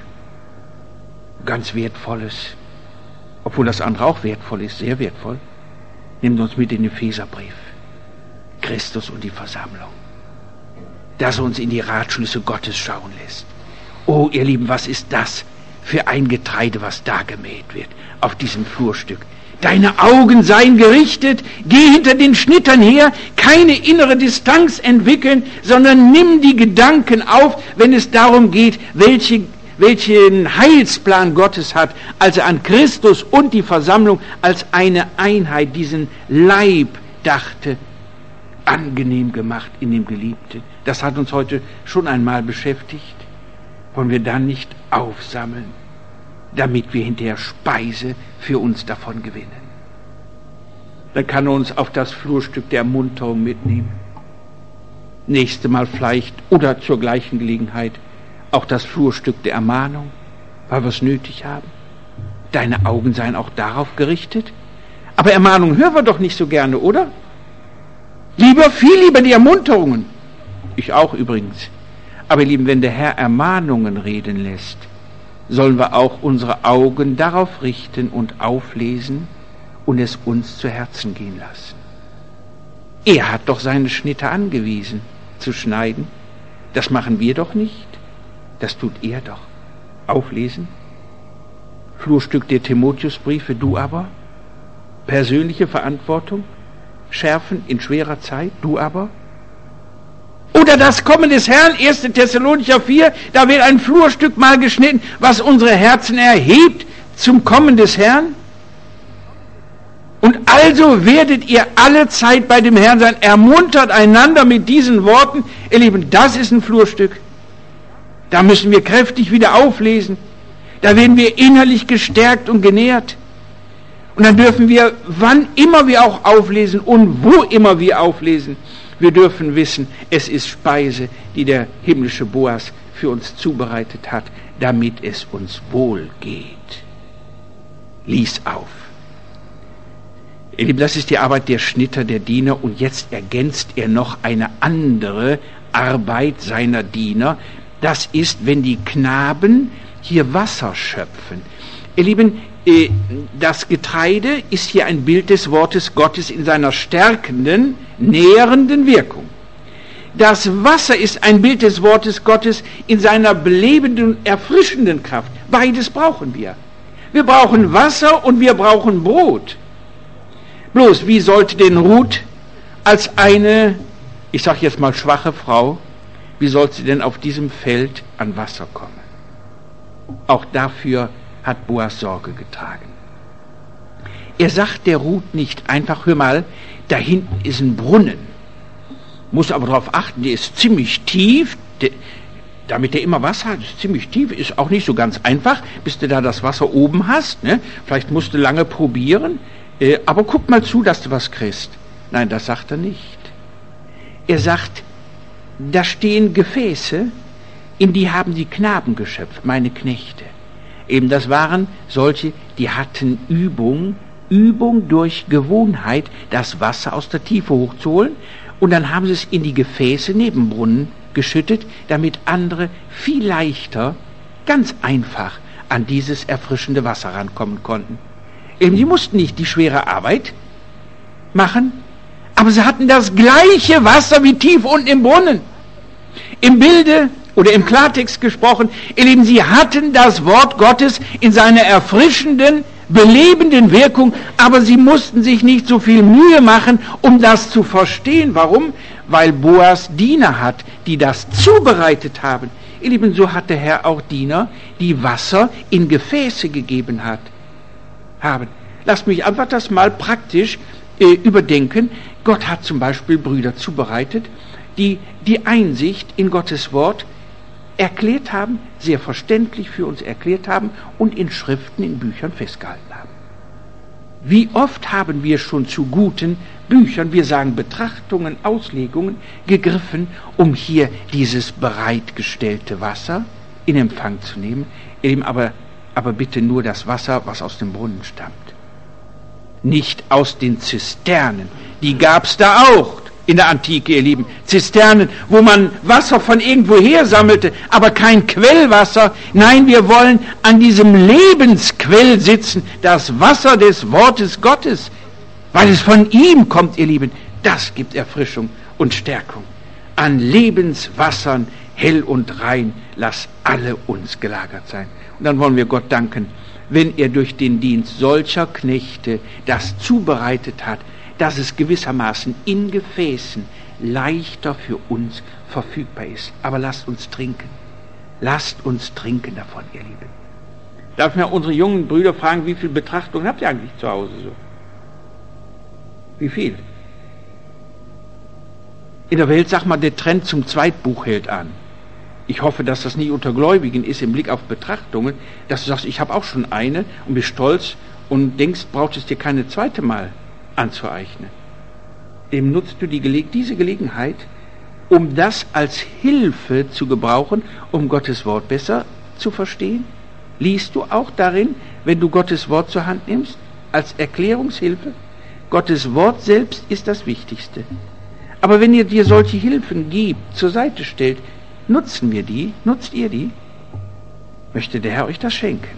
ganz wertvolles, obwohl das andere auch wertvoll ist, sehr wertvoll. Nimmt uns mit in den Epheserbrief. Christus und die Versammlung. Dass er uns in die Ratschlüsse Gottes schauen lässt. Oh, ihr Lieben, was ist das für ein Getreide, was da gemäht wird auf diesem Flurstück? Deine Augen seien gerichtet, geh hinter den Schnittern her, keine innere Distanz entwickeln, sondern nimm die Gedanken auf, wenn es darum geht, welchen Heilsplan Gottes hat, als er an Christus und die Versammlung als eine Einheit, diesen Leib dachte, angenehm gemacht in dem Geliebten. Das hat uns heute schon einmal beschäftigt. Wollen wir dann nicht aufsammeln, damit wir hinterher Speise für uns davon gewinnen? Dann kann er uns auf das Flurstück der Ermunterung mitnehmen. Nächste Mal vielleicht oder zur gleichen Gelegenheit auch das Flurstück der Ermahnung, weil wir es nötig haben. Deine Augen seien auch darauf gerichtet. Aber Ermahnungen hören wir doch nicht so gerne, oder? Viel lieber die Ermunterungen. Ich auch übrigens. Aber ihr Lieben, wenn der Herr Ermahnungen reden lässt, sollen wir auch unsere Augen darauf richten und auflesen und es uns zu Herzen gehen lassen. Er hat doch seine Schnitte angewiesen, zu schneiden. Das machen wir doch nicht. Das tut er doch. Auflesen. Flurstück der Timotheusbriefe, du aber. Persönliche Verantwortung. Schärfen in schwerer Zeit, du aber. Oder das Kommen des Herrn, 1. Thessalonicher 4, da wird ein Flurstück mal geschnitten, was unsere Herzen erhebt zum Kommen des Herrn. Und also werdet ihr alle Zeit bei dem Herrn sein, ermuntert einander mit diesen Worten. Ihr Lieben, das ist ein Flurstück. Da müssen wir kräftig wieder auflesen. Da werden wir innerlich gestärkt und genährt. Und dann dürfen wir, wann immer wir auch auflesen und wo immer wir auflesen, wir dürfen wissen, es ist Speise, die der himmlische Boas für uns zubereitet hat, damit es uns wohl geht. Lies auf. Ihr Lieben, das ist die Arbeit der Schnitter, der Diener, und jetzt ergänzt er noch eine andere Arbeit seiner Diener. Das ist, wenn die Knaben hier Wasser schöpfen. Ihr Lieben, das Getreide ist hier ein Bild des Wortes Gottes in seiner stärkenden, nährenden Wirkung. Das Wasser ist ein Bild des Wortes Gottes in seiner belebenden und erfrischenden Kraft. Beides brauchen wir. Wir brauchen Wasser und wir brauchen Brot. Bloß, wie sollte denn Ruth als eine, ich sage jetzt mal schwache Frau, wie soll sie denn auf diesem Feld an Wasser kommen? Auch dafür hat Boas Sorge getragen. Er sagt der Ruth nicht einfach, hör mal, da hinten ist ein Brunnen. Muss aber darauf achten, der ist ziemlich tief, damit der immer Wasser hat, ist ziemlich tief, ist auch nicht so ganz einfach, bis du da das Wasser oben hast, ne? Vielleicht musst du lange probieren, aber guck mal zu, dass du was kriegst. Nein, das sagt er nicht. Er sagt, da stehen Gefäße, in die haben die Knaben geschöpft, meine Knechte. Eben das waren solche, die hatten Übung durch Gewohnheit, das Wasser aus der Tiefe hochzuholen, und dann haben sie es in die Gefäße neben Brunnen geschüttet, damit andere viel leichter, ganz einfach an dieses erfrischende Wasser rankommen konnten. Eben, sie mussten nicht die schwere Arbeit machen, aber sie hatten das gleiche Wasser wie tief unten im Brunnen. Im Bilde oder im Klartext gesprochen, ihr Lieben, sie hatten das Wort Gottes in seiner erfrischenden, belebenden Wirkung, aber sie mussten sich nicht so viel Mühe machen, um das zu verstehen. Warum? Weil Boas Diener hat, die das zubereitet haben. Ihr Lieben, so hat der Herr auch Diener, die Wasser in Gefäße gegeben haben. Lasst mich einfach das mal praktisch überdenken. Gott hat zum Beispiel Brüder zubereitet, die die Einsicht in Gottes Wort erklärt haben, sehr verständlich für uns erklärt haben und in Schriften, in Büchern festgehalten haben. Wie oft haben wir schon zu guten Büchern, wir sagen Betrachtungen, Auslegungen, gegriffen, um hier dieses bereitgestellte Wasser in Empfang zu nehmen, eben aber bitte nur das Wasser, was aus dem Brunnen stammt. Nicht aus den Zisternen, die gab's da auch in der Antike, ihr Lieben. Zisternen, wo man Wasser von irgendwoher sammelte, aber kein Quellwasser. Nein, wir wollen an diesem Lebensquell sitzen, das Wasser des Wortes Gottes, weil es von ihm kommt, ihr Lieben. Das gibt Erfrischung und Stärkung. An Lebenswassern, hell und rein, lass alle uns gelagert sein. Und dann wollen wir Gott danken, wenn er durch den Dienst solcher Knechte das zubereitet hat, dass es gewissermaßen in Gefäßen leichter für uns verfügbar ist. Aber lasst uns trinken. Lasst uns trinken davon, ihr Lieben. Darf ich mal unsere jungen Brüder fragen, wie viele Betrachtungen habt ihr eigentlich zu Hause so? Wie viel? In der Welt, sag mal, der Trend zum Zweitbuch hält an. Ich hoffe, dass das nicht unter Gläubigen ist im Blick auf Betrachtungen, dass du sagst, ich habe auch schon eine und bist stolz und denkst, brauchst es dir keine zweite Mal anzueignen. Dem nutzt du diese Gelegenheit, um das als Hilfe zu gebrauchen, um Gottes Wort besser zu verstehen? Liest du auch darin, wenn du Gottes Wort zur Hand nimmst, als Erklärungshilfe? Gottes Wort selbst ist das Wichtigste. Aber wenn ihr dir solche Hilfen gibt, zur Seite stellt, nutzen wir die? Nutzt ihr die? Möchte der Herr euch das schenken.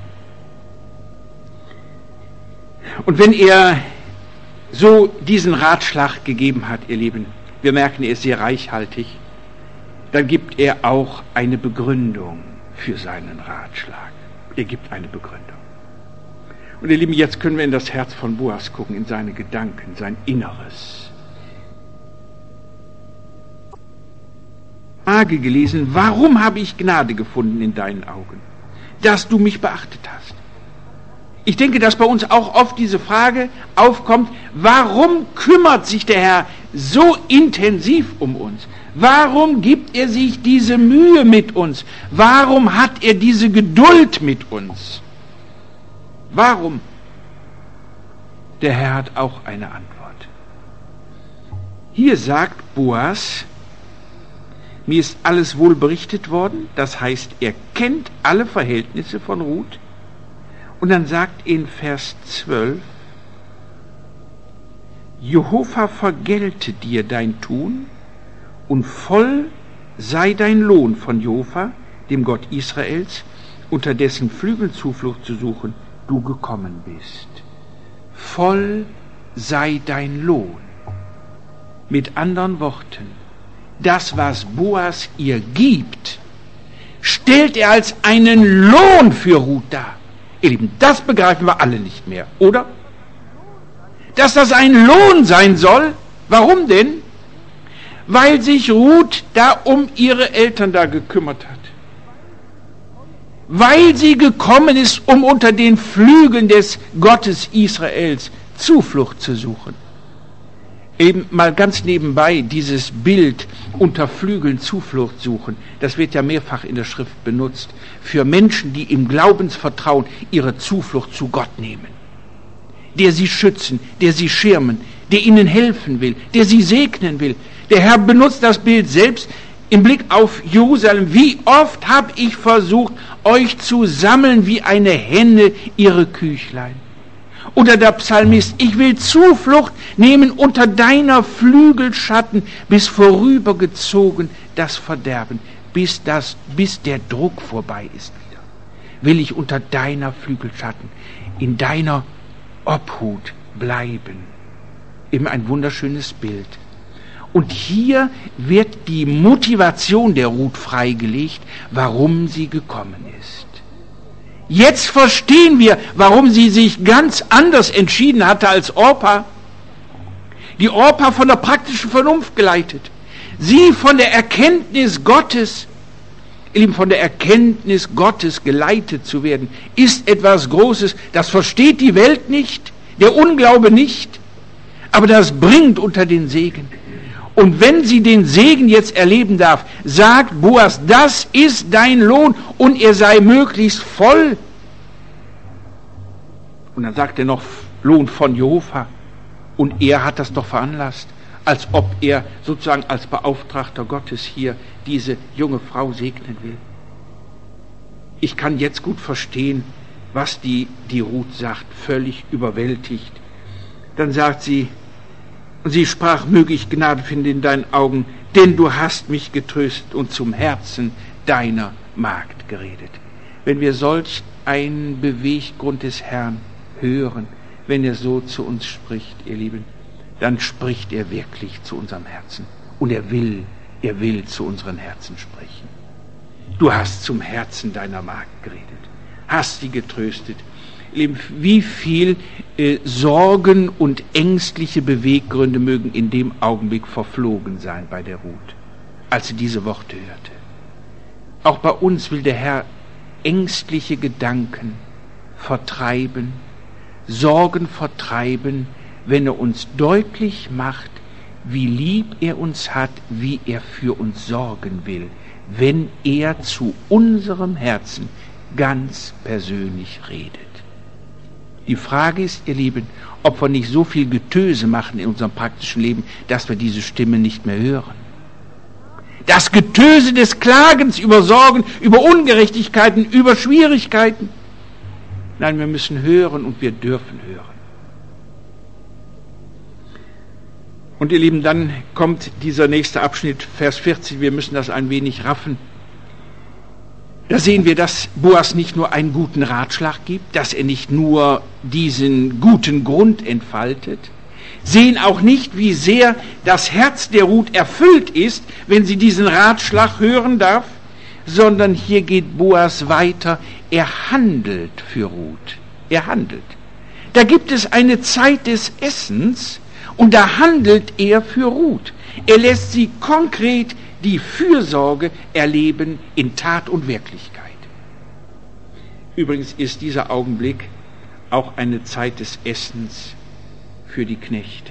Und wenn er so diesen Ratschlag gegeben hat, ihr Lieben, wir merken, er ist sehr reichhaltig, dann gibt er auch eine Begründung für seinen Ratschlag. Er gibt eine Begründung. Und ihr Lieben, jetzt können wir in das Herz von Boas gucken, in seine Gedanken, sein Inneres. Frage gelesen, warum habe ich Gnade gefunden in deinen Augen, dass du mich beachtet hast? Ich denke, dass bei uns auch oft diese Frage aufkommt, warum kümmert sich der Herr so intensiv um uns? Warum gibt er sich diese Mühe mit uns? Warum hat er diese Geduld mit uns? Warum? Der Herr hat auch eine Antwort. Hier sagt Boas, mir ist alles wohl berichtet worden, das heißt, er kennt alle Verhältnisse von Ruth. Und dann sagt in Vers 12, Jehova vergelte dir dein Tun und voll sei dein Lohn von Jehova, dem Gott Israels, unter dessen Flügeln Zuflucht zu suchen, du gekommen bist. Voll sei dein Lohn. Mit anderen Worten, das, was Boas ihr gibt, stellt er als einen Lohn für Ruth dar. Ihr Lieben, das begreifen wir alle nicht mehr, oder? Dass das ein Lohn sein soll. Warum denn? Weil sich Ruth da um ihre Eltern da gekümmert hat. Weil sie gekommen ist, um unter den Flügeln des Gottes Israels Zuflucht zu suchen. Eben mal ganz nebenbei, dieses Bild unter Flügeln Zuflucht suchen, das wird ja mehrfach in der Schrift benutzt, für Menschen, die im Glaubensvertrauen ihre Zuflucht zu Gott nehmen. Der sie schützen, der sie schirmen, der ihnen helfen will, der sie segnen will. Der Herr benutzt das Bild selbst im Blick auf Jerusalem. Wie oft habe ich versucht, euch zu sammeln wie eine Henne ihre Küchlein. Oder der Psalmist, ich will Zuflucht nehmen unter deiner Flügelschatten, bis vorübergezogen das Verderben, bis der Druck vorbei ist wieder. Will ich unter deiner Flügelschatten, in deiner Obhut bleiben. Eben ein wunderschönes Bild. Und hier wird die Motivation der Ruth freigelegt, warum sie gekommen ist. Jetzt verstehen wir, warum sie sich ganz anders entschieden hatte als Orpa. Die Orpa von der praktischen Vernunft geleitet. Sie von der Erkenntnis Gottes. Eben von der Erkenntnis Gottes geleitet zu werden, ist etwas Großes. Das versteht die Welt nicht, der Unglaube nicht. Aber das bringt unter den Segen. Und wenn sie den Segen jetzt erleben darf, sagt Boas, das ist dein Lohn und er sei möglichst voll. Und dann sagt er noch Lohn von Jehova. Und er hat das doch veranlasst, als ob er sozusagen als Beauftragter Gottes hier diese junge Frau segnen will. Ich kann jetzt gut verstehen, was die Ruth sagt, völlig überwältigt. Dann sagt sie, sie sprach, möge ich Gnade finden in deinen Augen, denn du hast mich getröstet und zum Herzen deiner Magd geredet. Wenn wir solch einen Beweggrund des Herrn hören, wenn er so zu uns spricht, ihr Lieben, dann spricht er wirklich zu unserem Herzen. Und er will zu unseren Herzen sprechen. Du hast zum Herzen deiner Magd geredet, hast sie getröstet. Wie viel Sorgen und ängstliche Beweggründe mögen in dem Augenblick verflogen sein bei der Ruth, als sie diese Worte hörte. Auch bei uns will der Herr ängstliche Gedanken vertreiben, Sorgen vertreiben, wenn er uns deutlich macht, wie lieb er uns hat, wie er für uns sorgen will, wenn er zu unserem Herzen ganz persönlich redet. Die Frage ist, ihr Lieben, ob wir nicht so viel Getöse machen in unserem praktischen Leben, dass wir diese Stimme nicht mehr hören. Das Getöse des Klagens über Sorgen, über Ungerechtigkeiten, über Schwierigkeiten. Nein, wir müssen hören und wir dürfen hören. Und ihr Lieben, dann kommt dieser nächste Abschnitt, Vers 40, wir müssen das ein wenig raffen. Da sehen wir, dass Boas nicht nur einen guten Ratschlag gibt, dass er nicht nur diesen guten Grund entfaltet, sehen auch nicht, wie sehr das Herz der Ruth erfüllt ist, wenn sie diesen Ratschlag hören darf, sondern hier geht Boas weiter, er handelt für Ruth, er handelt. Da gibt es eine Zeit des Essens und da handelt er für Ruth. Er lässt sie konkret die Fürsorge erleben in Tat und Wirklichkeit. Übrigens ist dieser Augenblick auch eine Zeit des Essens für die Knechte.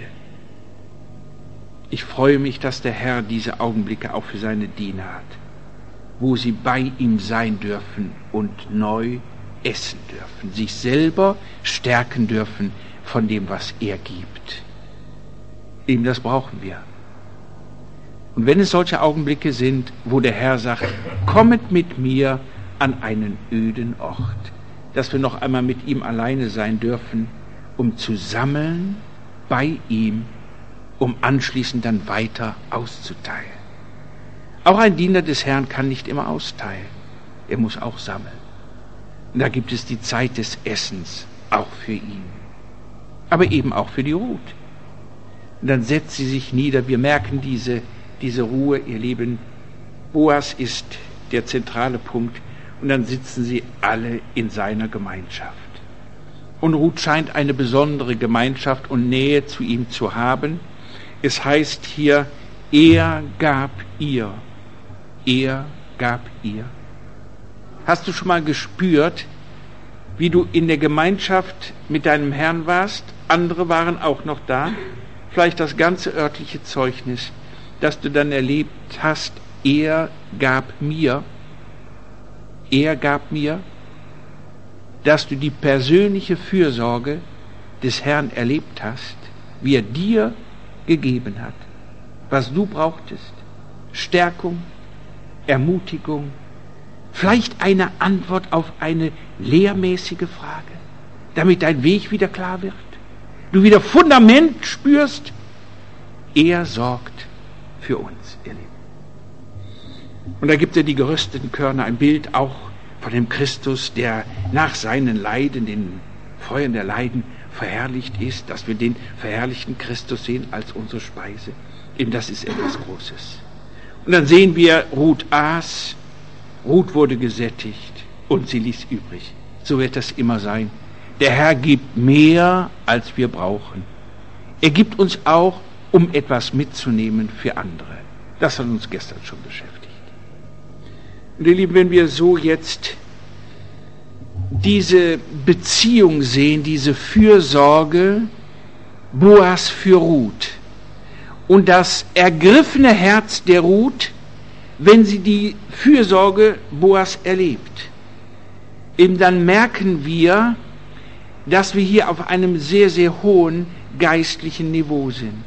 Ich freue mich, dass der Herr diese Augenblicke auch für seine Diener hat, wo sie bei ihm sein dürfen und neu essen dürfen, sich selber stärken dürfen von dem, was er gibt. Eben das brauchen wir. Und wenn es solche Augenblicke sind, wo der Herr sagt, kommet mit mir an einen öden Ort, dass wir noch einmal mit ihm alleine sein dürfen, um zu sammeln bei ihm, um anschließend dann weiter auszuteilen. Auch ein Diener des Herrn kann nicht immer austeilen, er muss auch sammeln. Und da gibt es die Zeit des Essens, auch für ihn, aber eben auch für die Ruth. Und dann setzt sie sich nieder, wir merken diese Ruhe, ihr Lieben. Boas ist der zentrale Punkt und dann sitzen sie alle in seiner Gemeinschaft. Und Ruth scheint eine besondere Gemeinschaft und Nähe zu ihm zu haben. Es heißt hier, er gab ihr. Er gab ihr. Hast du schon mal gespürt, wie du in der Gemeinschaft mit deinem Herrn warst? Andere waren auch noch da. Vielleicht das ganze örtliche Zeugnis, dass du dann erlebt hast, er gab mir, dass du die persönliche Fürsorge des Herrn erlebt hast, wie er dir gegeben hat, was du brauchtest, Stärkung, Ermutigung, vielleicht eine Antwort auf eine lehrmäßige Frage, damit dein Weg wieder klar wird, du wieder Fundament spürst, er sorgt für uns, ihr Lieben. Und da gibt er die gerösteten Körner, ein Bild auch von dem Christus, der nach seinen Leiden, den Feuern der Leiden, verherrlicht ist, dass wir den verherrlichten Christus sehen als unsere Speise. Eben das ist etwas Großes. Und dann sehen wir, Ruth aß, Ruth wurde gesättigt und sie ließ übrig. So wird das immer sein. Der Herr gibt mehr, als wir brauchen. Er gibt uns auch, um etwas mitzunehmen für andere. Das hat uns gestern schon beschäftigt. Und ihr Lieben, wenn wir so jetzt diese Beziehung sehen, diese Fürsorge Boas für Ruth und das ergriffene Herz der Ruth, wenn sie die Fürsorge Boas erlebt, eben dann merken wir, dass wir hier auf einem sehr, sehr hohen geistlichen Niveau sind.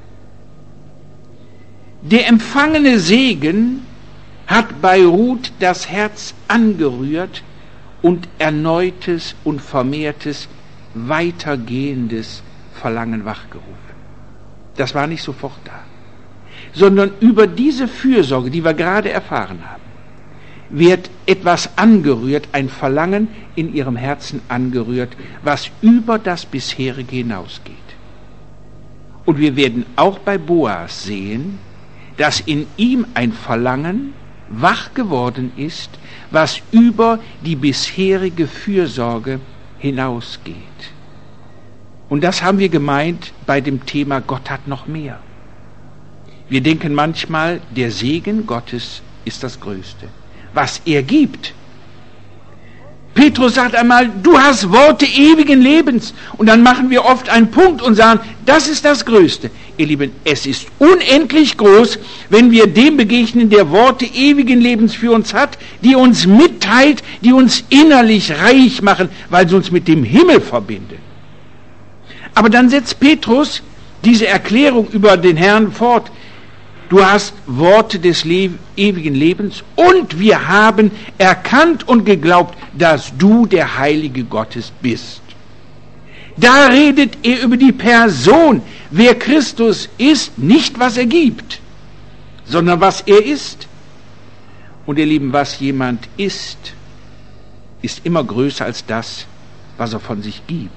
Der empfangene Segen hat bei Ruth das Herz angerührt und erneutes und vermehrtes, weitergehendes Verlangen wachgerufen. Das war nicht sofort da, sondern über diese Fürsorge, die wir gerade erfahren haben, wird etwas angerührt, ein Verlangen in ihrem Herzen angerührt, was über das bisherige hinausgeht. Und wir werden auch bei Boas sehen, dass in ihm ein Verlangen wach geworden ist, was über die bisherige Fürsorge hinausgeht. Und das haben wir gemeint bei dem Thema Gott hat noch mehr. Wir denken manchmal, der Segen Gottes ist das Größte, was er gibt. Petrus sagt einmal, du hast Worte ewigen Lebens. Und dann machen wir oft einen Punkt und sagen, das ist das Größte. Ihr Lieben, es ist unendlich groß, wenn wir dem begegnen, der Worte ewigen Lebens für uns hat, die uns mitteilt, die uns innerlich reich machen, weil sie uns mit dem Himmel verbinden. Aber dann setzt Petrus diese Erklärung über den Herrn fort. Du hast Worte des ewigen Lebens und wir haben erkannt und geglaubt, dass du der Heilige Gottes bist. Da redet er über die Person, wer Christus ist, nicht was er gibt, sondern was er ist. Und ihr Lieben, was jemand ist, ist immer größer als das, was er von sich gibt.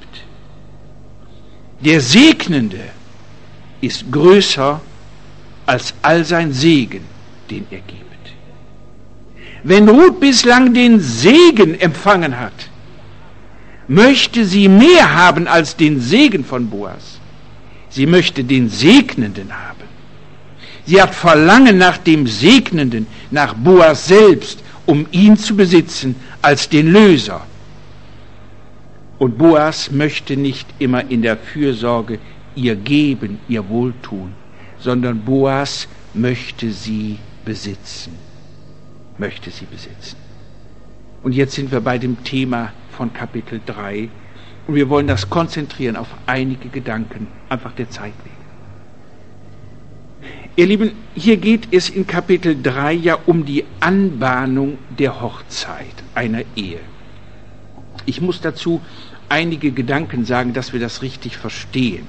Der Segnende ist größer als all sein Segen, den er gibt. Wenn Ruth bislang den Segen empfangen hat, möchte sie mehr haben als den Segen von Boas. Sie möchte den Segnenden haben. Sie hat Verlangen nach dem Segnenden, nach Boas selbst, um ihn zu besitzen als den Löser. Und Boas möchte nicht immer in der Fürsorge ihr geben, ihr Wohltun, sondern Boas möchte sie besitzen. Möchte sie besitzen. Und jetzt sind wir bei dem Thema von Kapitel 3 und wir wollen das konzentrieren auf einige Gedanken, einfach der Zeit wegen. Ihr Lieben, hier geht es in Kapitel 3 ja um die Anbahnung der Hochzeit einer Ehe. Ich muss dazu einige Gedanken sagen, dass wir das richtig verstehen.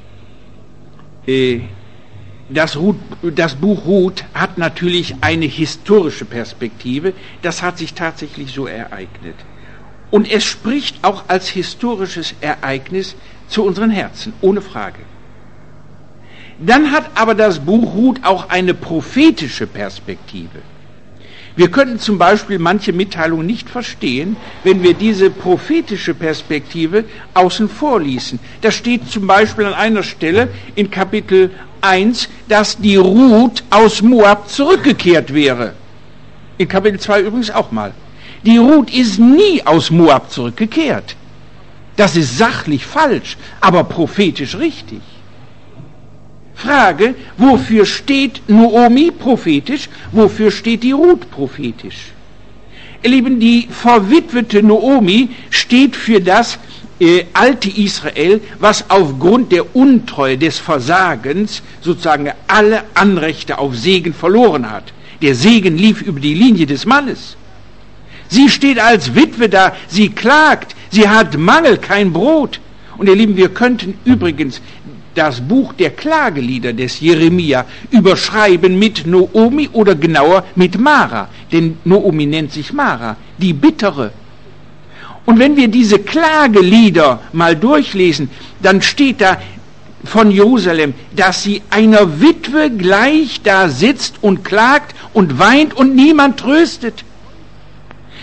Das Buch Ruth hat natürlich eine historische Perspektive. Das hat sich tatsächlich so ereignet. Und es spricht auch als historisches Ereignis zu unseren Herzen, ohne Frage. Dann hat aber das Buch Ruth auch eine prophetische Perspektive. Wir könnten zum Beispiel manche Mitteilungen nicht verstehen, wenn wir diese prophetische Perspektive außen vor ließen. Da steht zum Beispiel an einer Stelle in Kapitel 1, dass die Ruth aus Moab zurückgekehrt wäre. In Kapitel 2 übrigens auch mal. Die Ruth ist nie aus Moab zurückgekehrt. Das ist sachlich falsch, aber prophetisch richtig. Frage, wofür steht Naomi prophetisch, wofür steht die Ruth prophetisch? Ihr Lieben, die verwitwete Naomi steht für das alte Israel, was aufgrund der Untreue, des Versagens sozusagen alle Anrechte auf Segen verloren hat. Der Segen lief über die Linie des Mannes. Sie steht als Witwe da, sie klagt, sie hat Mangel, kein Brot. Und ihr Lieben, wir könnten übrigens das Buch der Klagelieder des Jeremia überschreiben mit Naomi oder genauer mit Mara, denn Naomi nennt sich Mara, die Bittere. Und wenn wir diese Klagelieder mal durchlesen, dann steht da von Jerusalem, dass sie einer Witwe gleich da sitzt und klagt und weint und niemand tröstet.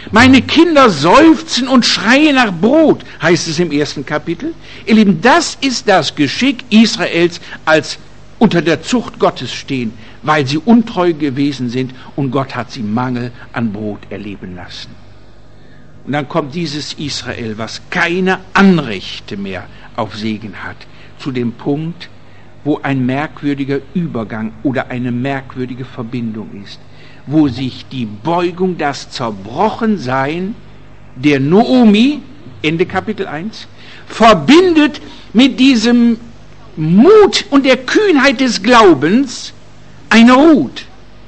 Meine Kinder seufzen und schreien nach Brot, heißt es im 1. Kapitel. Ihr Lieben, das ist das Geschick Israels, als unter der Zucht Gottes stehen, weil sie untreu gewesen sind und Gott hat sie Mangel an Brot erleben lassen. Und dann kommt dieses Israel, was keine Anrechte mehr auf Segen hat, zu dem Punkt, wo ein merkwürdiger Übergang oder eine merkwürdige Verbindung ist, wo sich die Beugung, das Zerbrochensein der Noomi, Ende Kapitel 1, verbindet mit diesem Mut und der Kühnheit des Glaubens einer Ruth.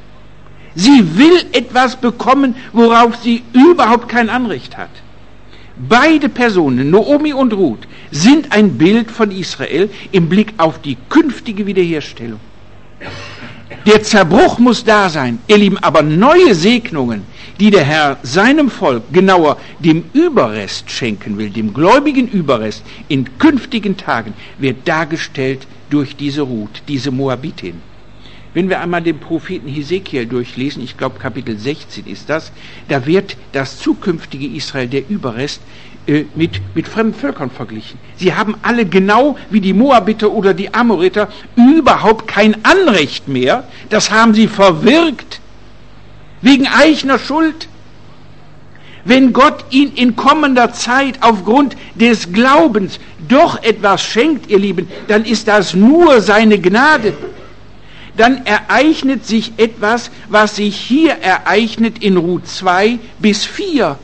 Sie will etwas bekommen, worauf sie überhaupt kein Anrecht hat. Beide Personen, Noomi und Ruth, sind ein Bild von Israel im Blick auf die künftige Wiederherstellung. Der Zerbruch muss da sein, ihr Lieben, aber neue Segnungen, die der Herr seinem Volk, genauer dem Überrest schenken will, dem gläubigen Überrest in künftigen Tagen, wird dargestellt durch diese Ruth, diese Moabitin. Wenn wir einmal den Propheten Hesekiel durchlesen, ich glaube Kapitel 16 ist das, da wird das zukünftige Israel, der Überrest, mit fremden Völkern verglichen. Sie haben alle genau wie die Moabiter oder die Amoriter überhaupt kein Anrecht mehr. Das haben sie verwirkt wegen eigener Schuld. Wenn Gott ihnen in kommender Zeit aufgrund des Glaubens doch etwas schenkt, ihr Lieben, dann ist das nur seine Gnade. Dann ereignet sich etwas, was sich hier ereignet in Ruth 2 bis 4.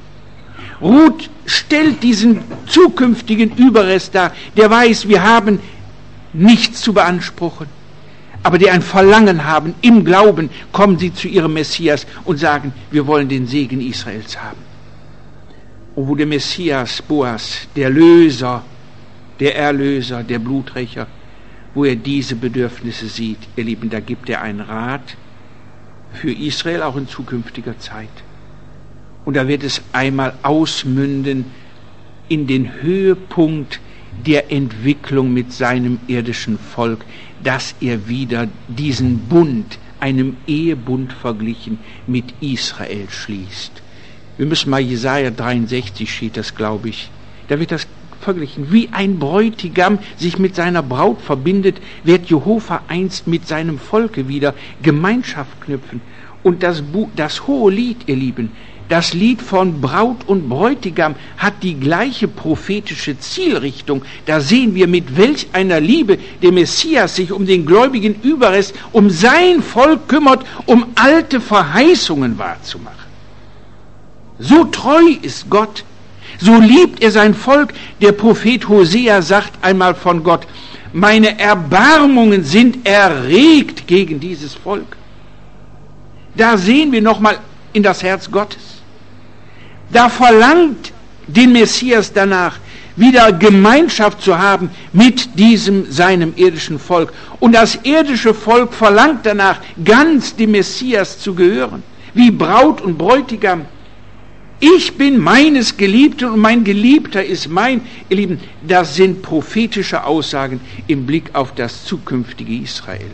Ruth stellt diesen zukünftigen Überrest dar, der weiß, wir haben nichts zu beanspruchen, aber die ein Verlangen haben, im Glauben kommen sie zu ihrem Messias und sagen, wir wollen den Segen Israels haben. Und wo der Messias, Boas, der Löser, der Erlöser, der Bluträcher, wo er diese Bedürfnisse sieht, ihr Lieben, da gibt er einen Rat für Israel auch in zukünftiger Zeit. Und da wird es einmal ausmünden in den Höhepunkt der Entwicklung mit seinem irdischen Volk, dass er wieder diesen Bund, einem Ehebund verglichen, mit Israel schließt. Wir müssen mal Jesaja 63 steht das, glaube ich. Da wird das verglichen. Wie ein Bräutigam sich mit seiner Braut verbindet, wird Jehova einst mit seinem Volke wieder Gemeinschaft knüpfen. Und das hohe Lied, ihr Lieben, das Lied von Braut und Bräutigam hat die gleiche prophetische Zielrichtung. Da sehen wir, mit welch einer Liebe der Messias sich um den gläubigen Überrest, um sein Volk kümmert, um alte Verheißungen wahrzumachen. So treu ist Gott, so liebt er sein Volk. Der Prophet Hosea sagt einmal von Gott, meine Erbarmungen sind erregt gegen dieses Volk. Da sehen wir nochmal in das Herz Gottes. Da verlangt den Messias danach, wieder Gemeinschaft zu haben mit diesem, seinem irdischen Volk. Und das irdische Volk verlangt danach, ganz dem Messias zu gehören, wie Braut und Bräutigam. Ich bin meines Geliebten und mein Geliebter ist mein. Ihr Lieben, das sind prophetische Aussagen im Blick auf das zukünftige Israel.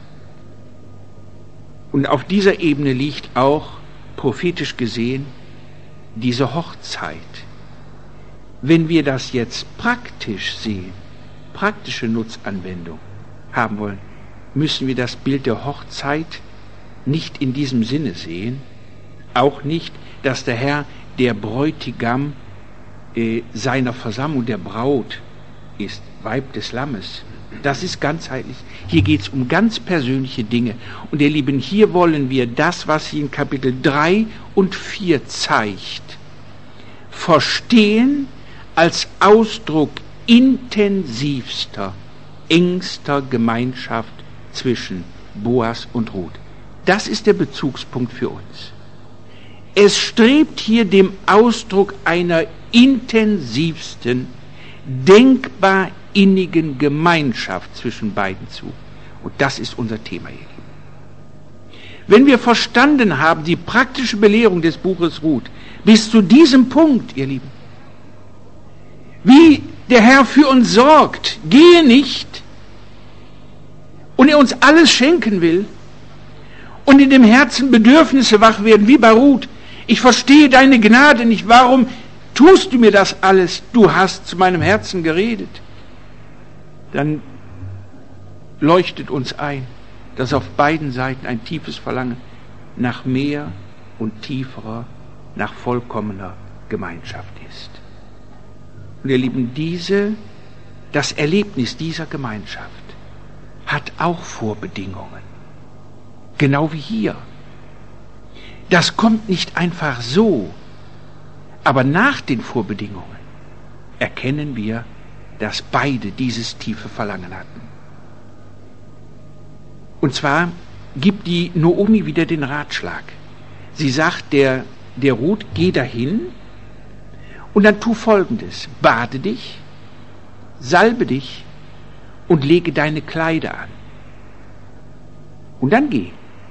Und auf dieser Ebene liegt auch, prophetisch gesehen, diese Hochzeit. Wenn wir das jetzt praktisch sehen, praktische Nutzanwendung haben wollen, müssen wir das Bild der Hochzeit nicht in diesem Sinne sehen, auch nicht, dass der Herr der Bräutigam seiner Versammlung, der Braut ist, Weib des Lammes. Das ist ganzheitlich. Hier geht es um ganz persönliche Dinge. Und ihr Lieben, hier wollen wir das, was sie in Kapitel 3 und 4 zeigt, verstehen als Ausdruck intensivster, engster Gemeinschaft zwischen Boas und Ruth. Das ist der Bezugspunkt für uns. Es strebt hier dem Ausdruck einer intensivsten, denkbar innigen Gemeinschaft zwischen beiden zu. Und das ist unser Thema hier. Wenn wir verstanden haben, die praktische Belehrung des Buches Ruth, bis zu diesem Punkt, ihr Lieben, wie der Herr für uns sorgt, gehe nicht, und er uns alles schenken will, und in dem Herzen Bedürfnisse wach werden, wie bei Ruth, Ich verstehe deine Gnade nicht. Warum tust du mir das alles? Du hast zu meinem Herzen geredet. Dann leuchtet uns ein, dass auf beiden Seiten ein tiefes Verlangen nach mehr und tieferer, nach vollkommener Gemeinschaft ist. Und ihr Lieben, das Erlebnis dieser Gemeinschaft hat auch Vorbedingungen. Genau wie hier. Das kommt nicht einfach so. Aber nach den Vorbedingungen erkennen wir, dass beide dieses tiefe Verlangen hatten. Und zwar gibt die Noomi wieder den Ratschlag. Sie sagt der Ruth, geh dahin und dann tu Folgendes. Bade dich, salbe dich und lege deine Kleider an. Und dann geh.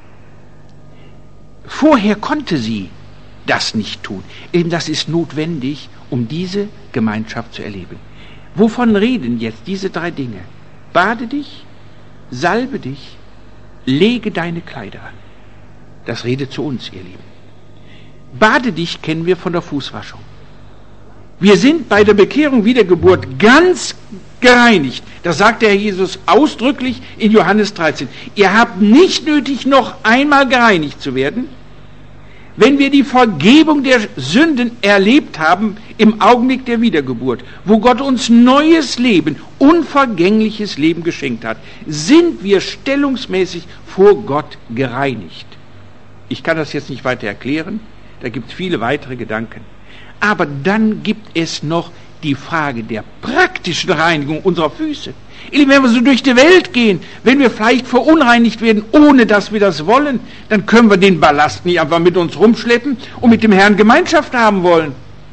Vorher konnte sie das nicht tun. Eben das ist notwendig, um diese Gemeinschaft zu erleben. Wovon reden jetzt diese 3 Dinge? Bade dich, salbe dich, lege deine Kleider an. Das redet zu uns, ihr Lieben. Bade dich kennen wir von der Fußwaschung. Wir sind bei der Bekehrung, Wiedergeburt ganz gereinigt. Das sagt der Herr Jesus ausdrücklich in Johannes 13. Ihr habt nicht nötig, noch einmal gereinigt zu werden. Wenn wir die Vergebung der Sünden erlebt haben im Augenblick der Wiedergeburt, wo Gott uns neues Leben, unvergängliches Leben geschenkt hat, sind wir stellungsmäßig vor Gott gereinigt. Ich kann das jetzt nicht weiter erklären, da gibt es viele weitere Gedanken. Aber dann gibt es noch die Frage der praktischen Reinigung unserer Füße. Wenn wir so durch die Welt gehen, wenn wir vielleicht verunreinigt werden, ohne dass wir das wollen, dann können wir den Ballast nicht einfach mit uns rumschleppen und mit dem Herrn Gemeinschaft haben wollen.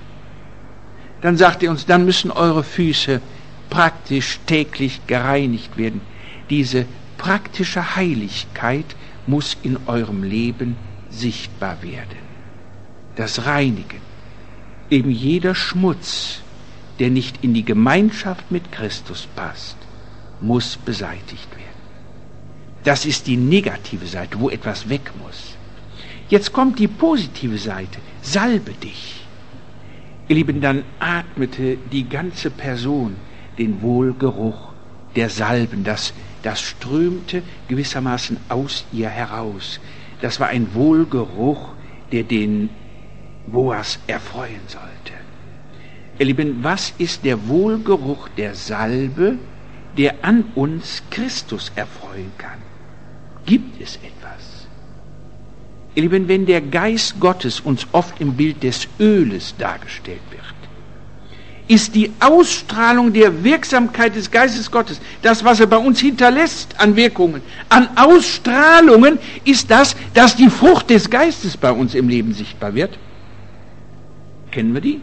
Dann sagt er uns, dann müssen eure Füße praktisch täglich gereinigt werden. Diese praktische Heiligkeit muss in eurem Leben sichtbar werden. Das Reinigen. Eben jeder Schmutz, der nicht in die Gemeinschaft mit Christus passt, muss beseitigt werden. Das ist die negative Seite, wo etwas weg muss. Jetzt kommt die positive Seite. Salbe dich. Ihr Lieben, dann atmete die ganze Person den Wohlgeruch der Salben. Das strömte gewissermaßen aus ihr heraus. Das war ein Wohlgeruch, der den Boas erfreuen sollte. Ihr Lieben, was ist der Wohlgeruch der Salbe, der an uns Christus erfreuen kann? Gibt es etwas? Ihr Lieben, wenn der Geist Gottes uns oft im Bild des Öles dargestellt wird, ist die Ausstrahlung der Wirksamkeit des Geistes Gottes, das, was er bei uns hinterlässt an Wirkungen, an Ausstrahlungen, ist das, dass die Frucht des Geistes bei uns im Leben sichtbar wird. Kennen wir die?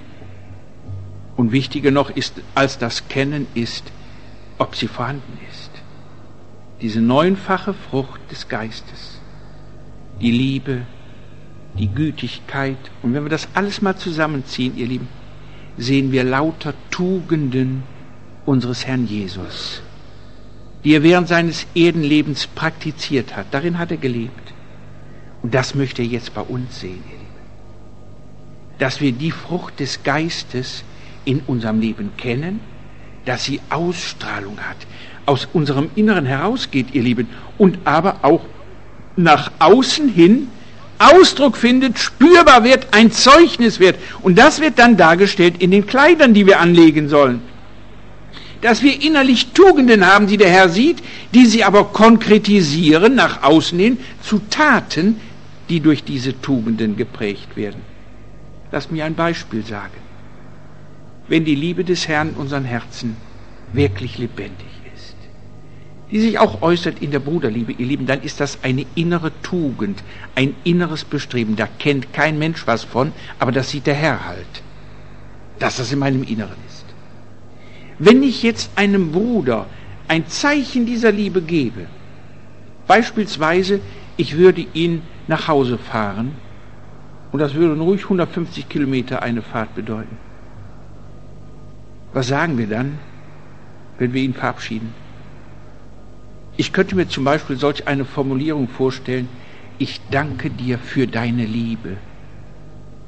Und wichtiger noch ist, als das Kennen ist, ob sie vorhanden ist. Diese neunfache Frucht des Geistes, die Liebe, die Gütigkeit. Und wenn wir das alles mal zusammenziehen, ihr Lieben, sehen wir lauter Tugenden unseres Herrn Jesus, die er während seines Erdenlebens praktiziert hat. Darin hat er gelebt. Und das möchte er jetzt bei uns sehen, ihr Lieben. Dass wir die Frucht des Geistes in unserem Leben kennen, dass sie Ausstrahlung hat, aus unserem Inneren herausgeht, ihr Lieben, und aber auch nach außen hin Ausdruck findet, spürbar wird, ein Zeugnis wird. Und das wird dann dargestellt in den Kleidern, die wir anlegen sollen. Dass wir innerlich Tugenden haben, die der Herr sieht, die sie aber konkretisieren nach außen hin zu Taten, die durch diese Tugenden geprägt werden. Lass mich ein Beispiel sagen. Wenn die Liebe des Herrn in unseren Herzen wirklich lebendig ist, die sich auch äußert in der Bruderliebe, ihr Lieben, dann ist das eine innere Tugend, ein inneres Bestreben. Da kennt kein Mensch was von, aber das sieht der Herr halt, dass das in meinem Inneren ist. Wenn ich jetzt einem Bruder ein Zeichen dieser Liebe gebe, beispielsweise, ich würde ihn nach Hause fahren, und das würde ruhig 150 Kilometer eine Fahrt bedeuten. Was sagen wir dann, wenn wir ihn verabschieden? Ich könnte mir zum Beispiel solch eine Formulierung vorstellen: Ich danke dir für deine Liebe.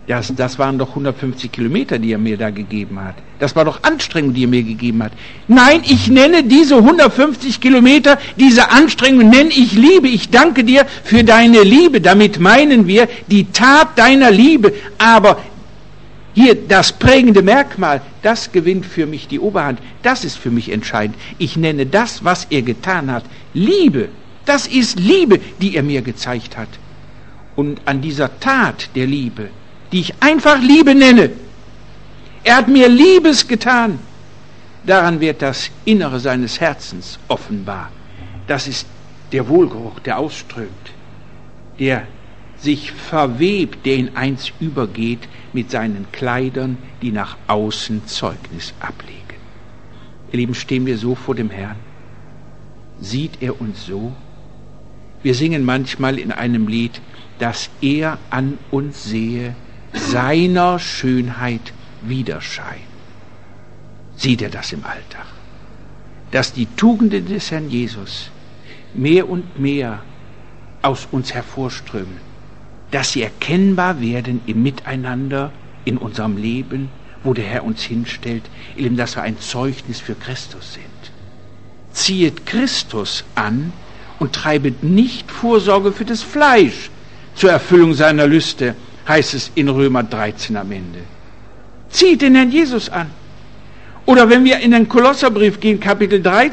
Das waren doch 150 Kilometer, die er mir da gegeben hat. Das war doch Anstrengung, die er mir gegeben hat. Nein, ich nenne diese 150 Kilometer, diese Anstrengung nenne ich Liebe. Ich danke dir für deine Liebe. Damit meinen wir die Tat deiner Liebe. Aber hier das prägende Merkmal, das gewinnt für mich die Oberhand. Das ist für mich entscheidend. Ich nenne das, was er getan hat, Liebe. Das ist Liebe, die er mir gezeigt hat. Und an dieser Tat der Liebe, die ich einfach Liebe nenne, er hat mir Liebes getan, daran wird das Innere seines Herzens offenbar. Das ist der Wohlgeruch, der ausströmt, der sich verwebt, der in eins übergeht mit seinen Kleidern, die nach außen Zeugnis ablegen. Ihr Lieben, stehen wir so vor dem Herrn? Sieht er uns so? Wir singen manchmal in einem Lied, dass er an uns sehe, seiner Schönheit Widerschein. Sieht er das im Alltag? Dass die Tugenden des Herrn Jesus mehr und mehr aus uns hervorströmen, dass sie erkennbar werden im Miteinander, in unserem Leben, wo der Herr uns hinstellt, eben dass wir ein Zeugnis für Christus sind. Ziehet Christus an und treibet nicht Vorsorge für das Fleisch zur Erfüllung seiner Lüste, heißt es in Römer 13 am Ende. Zieht den Herrn Jesus an. Oder wenn wir in den Kolosserbrief gehen, Kapitel 3,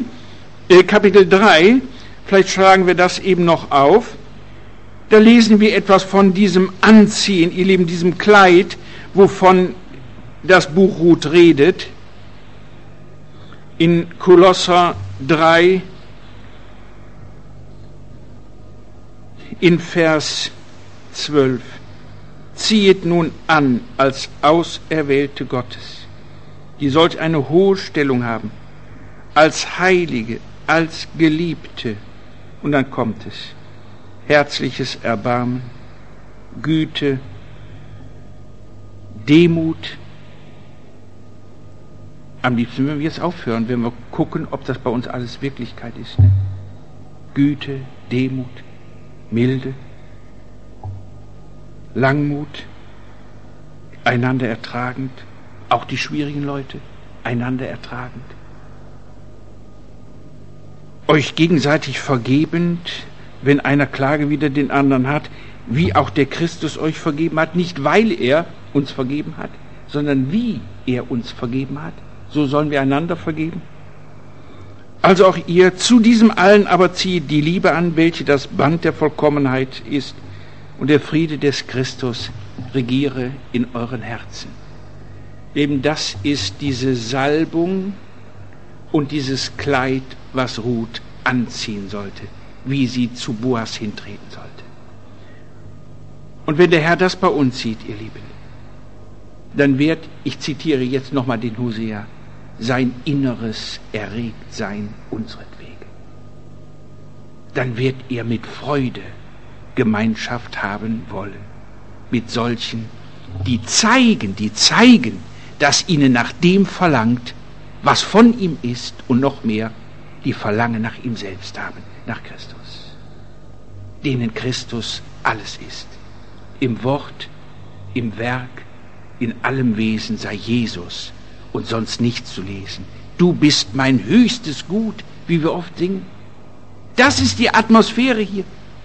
vielleicht schlagen wir das eben noch auf, da lesen wir etwas von diesem Anziehen, ihr Lieben, diesem Kleid, wovon das Buch Ruth redet. In Kolosser 3, in Vers 12. Ziehet nun an als Auserwählte Gottes, die solch eine hohe Stellung haben, als Heilige, als Geliebte. Und dann kommt es. Herzliches Erbarmen, Güte, Demut. Am liebsten würden wir jetzt aufhören, wenn wir gucken, ob das bei uns alles Wirklichkeit ist. Ne? Güte, Demut, Milde, Langmut, einander ertragend, auch die schwierigen Leute, einander ertragend. Euch gegenseitig vergebend, wenn einer Klage wider den anderen hat, wie auch der Christus euch vergeben hat, nicht weil er uns vergeben hat, sondern wie er uns vergeben hat. So sollen wir einander vergeben. Also auch ihr, zu diesem allen aber zieht die Liebe an, welche das Band der Vollkommenheit ist, und der Friede des Christus regiere in euren Herzen. Eben das ist diese Salbung und dieses Kleid, was Ruth anziehen sollte, wie sie zu Boas hintreten sollte. Und wenn der Herr das bei uns sieht, ihr Lieben, dann wird, ich zitiere jetzt nochmal den Hosea, sein Inneres erregt sein unseretwegen. Dann wird er mit Freude Gemeinschaft haben wollen mit solchen, die zeigen, dass ihnen nach dem verlangt, was von ihm ist, und noch mehr, die Verlangen nach ihm selbst haben, nach Christus. Denen Christus alles ist. Im Wort, im Werk, in allem Wesen sei Jesus und sonst nichts zu lesen. Du bist mein höchstes Gut, wie wir oft singen. Das ist die Atmosphäre hier.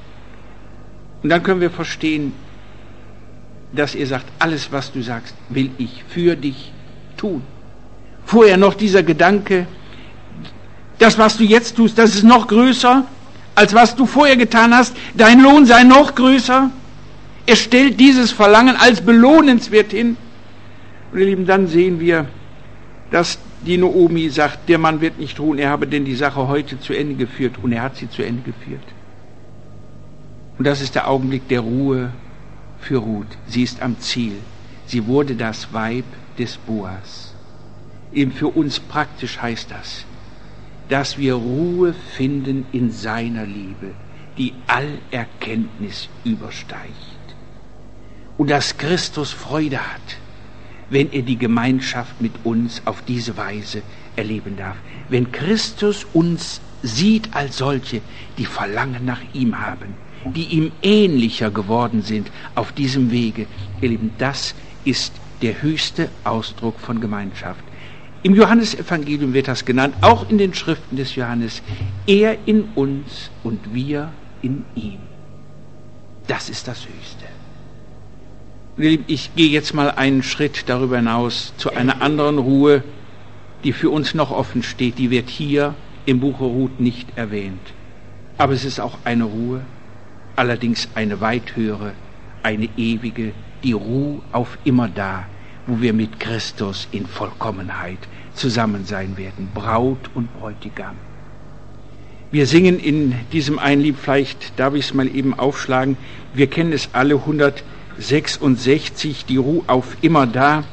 Und dann können wir verstehen, dass er sagt, alles, was du sagst, will ich für dich tun. Vorher noch dieser Gedanke, das, was du jetzt tust, das ist noch größer, als was du vorher getan hast. Dein Lohn sei noch größer. Er stellt dieses Verlangen als belohnenswert hin. Und ihr Lieben, dann sehen wir, dass die Naomi sagt, der Mann wird nicht ruhen, er habe denn die Sache heute zu Ende geführt, und er hat sie zu Ende geführt. Und das ist der Augenblick der Ruhe für Ruth. Sie ist am Ziel. Sie wurde das Weib des Boas. Eben für uns praktisch heißt das, dass wir Ruhe finden in seiner Liebe, die all Erkenntnis übersteigt. Und dass Christus Freude hat, wenn er die Gemeinschaft mit uns auf diese Weise erleben darf. Wenn Christus uns sieht als solche, die Verlangen nach ihm haben, die ihm ähnlicher geworden sind auf diesem Wege. Ihr Lieben, das ist der höchste Ausdruck von Gemeinschaft. Im Johannesevangelium wird das genannt, auch in den Schriften des Johannes. Er in uns und wir in ihm. Das ist das Höchste. Ich gehe jetzt mal einen Schritt darüber hinaus zu einer anderen Ruhe, die für uns noch offen steht. Die wird hier im Buche Ruth nicht erwähnt. Aber es ist auch eine Ruhe, allerdings eine weit höhere, eine ewige, die Ruhe auf immerdar, wo wir mit Christus in Vollkommenheit zusammen sein werden, Braut und Bräutigam. Wir singen in diesem einen Lied, vielleicht darf ich es mal eben aufschlagen, wir kennen es alle, 166, die Ruhe auf immerdar.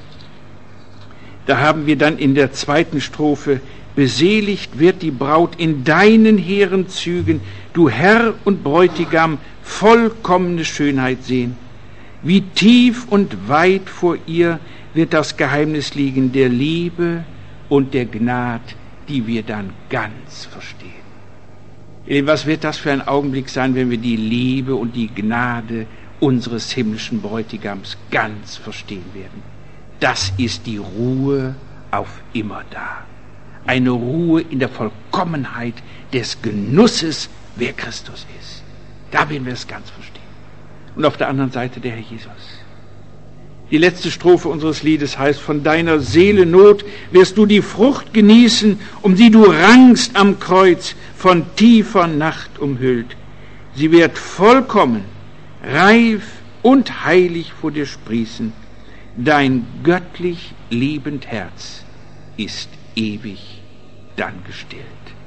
Da haben wir dann in der zweiten Strophe: Beseligt wird die Braut in deinen hehren Zügen, du Herr und Bräutigam, vollkommene Schönheit sehen. Wie tief und weit vor ihr wird das Geheimnis liegen der Liebe und der Gnade, die wir dann ganz verstehen. Was wird das für ein Augenblick sein, wenn wir die Liebe und die Gnade unseres himmlischen Bräutigams ganz verstehen werden? Das ist die Ruhe auf immerdar. Eine Ruhe in der Vollkommenheit des Genusses, wer Christus ist. Da werden wir es ganz verstehen. Und auf der anderen Seite der Herr Jesus. Die letzte Strophe unseres Liedes heißt: Von deiner Seele Not wirst du die Frucht genießen, um die du rangst am Kreuz, von tiefer Nacht umhüllt. Sie wird vollkommen, reif und heilig vor dir sprießen. Dein göttlich liebend Herz ist ewig dann gestillt.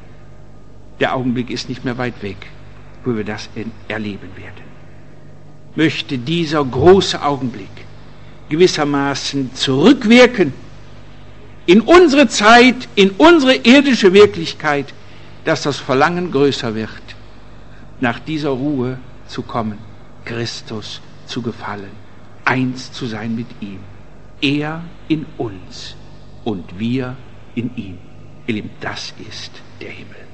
Der Augenblick ist nicht mehr weit weg, wo wir das erleben werden. Möchte dieser große Augenblick gewissermaßen zurückwirken in unsere Zeit, in unsere irdische Wirklichkeit, dass das Verlangen größer wird, nach dieser Ruhe zu kommen, Christus zu gefallen, eins zu sein mit ihm. Er in uns und wir in ihm. Ihr Lieben, das ist der Himmel.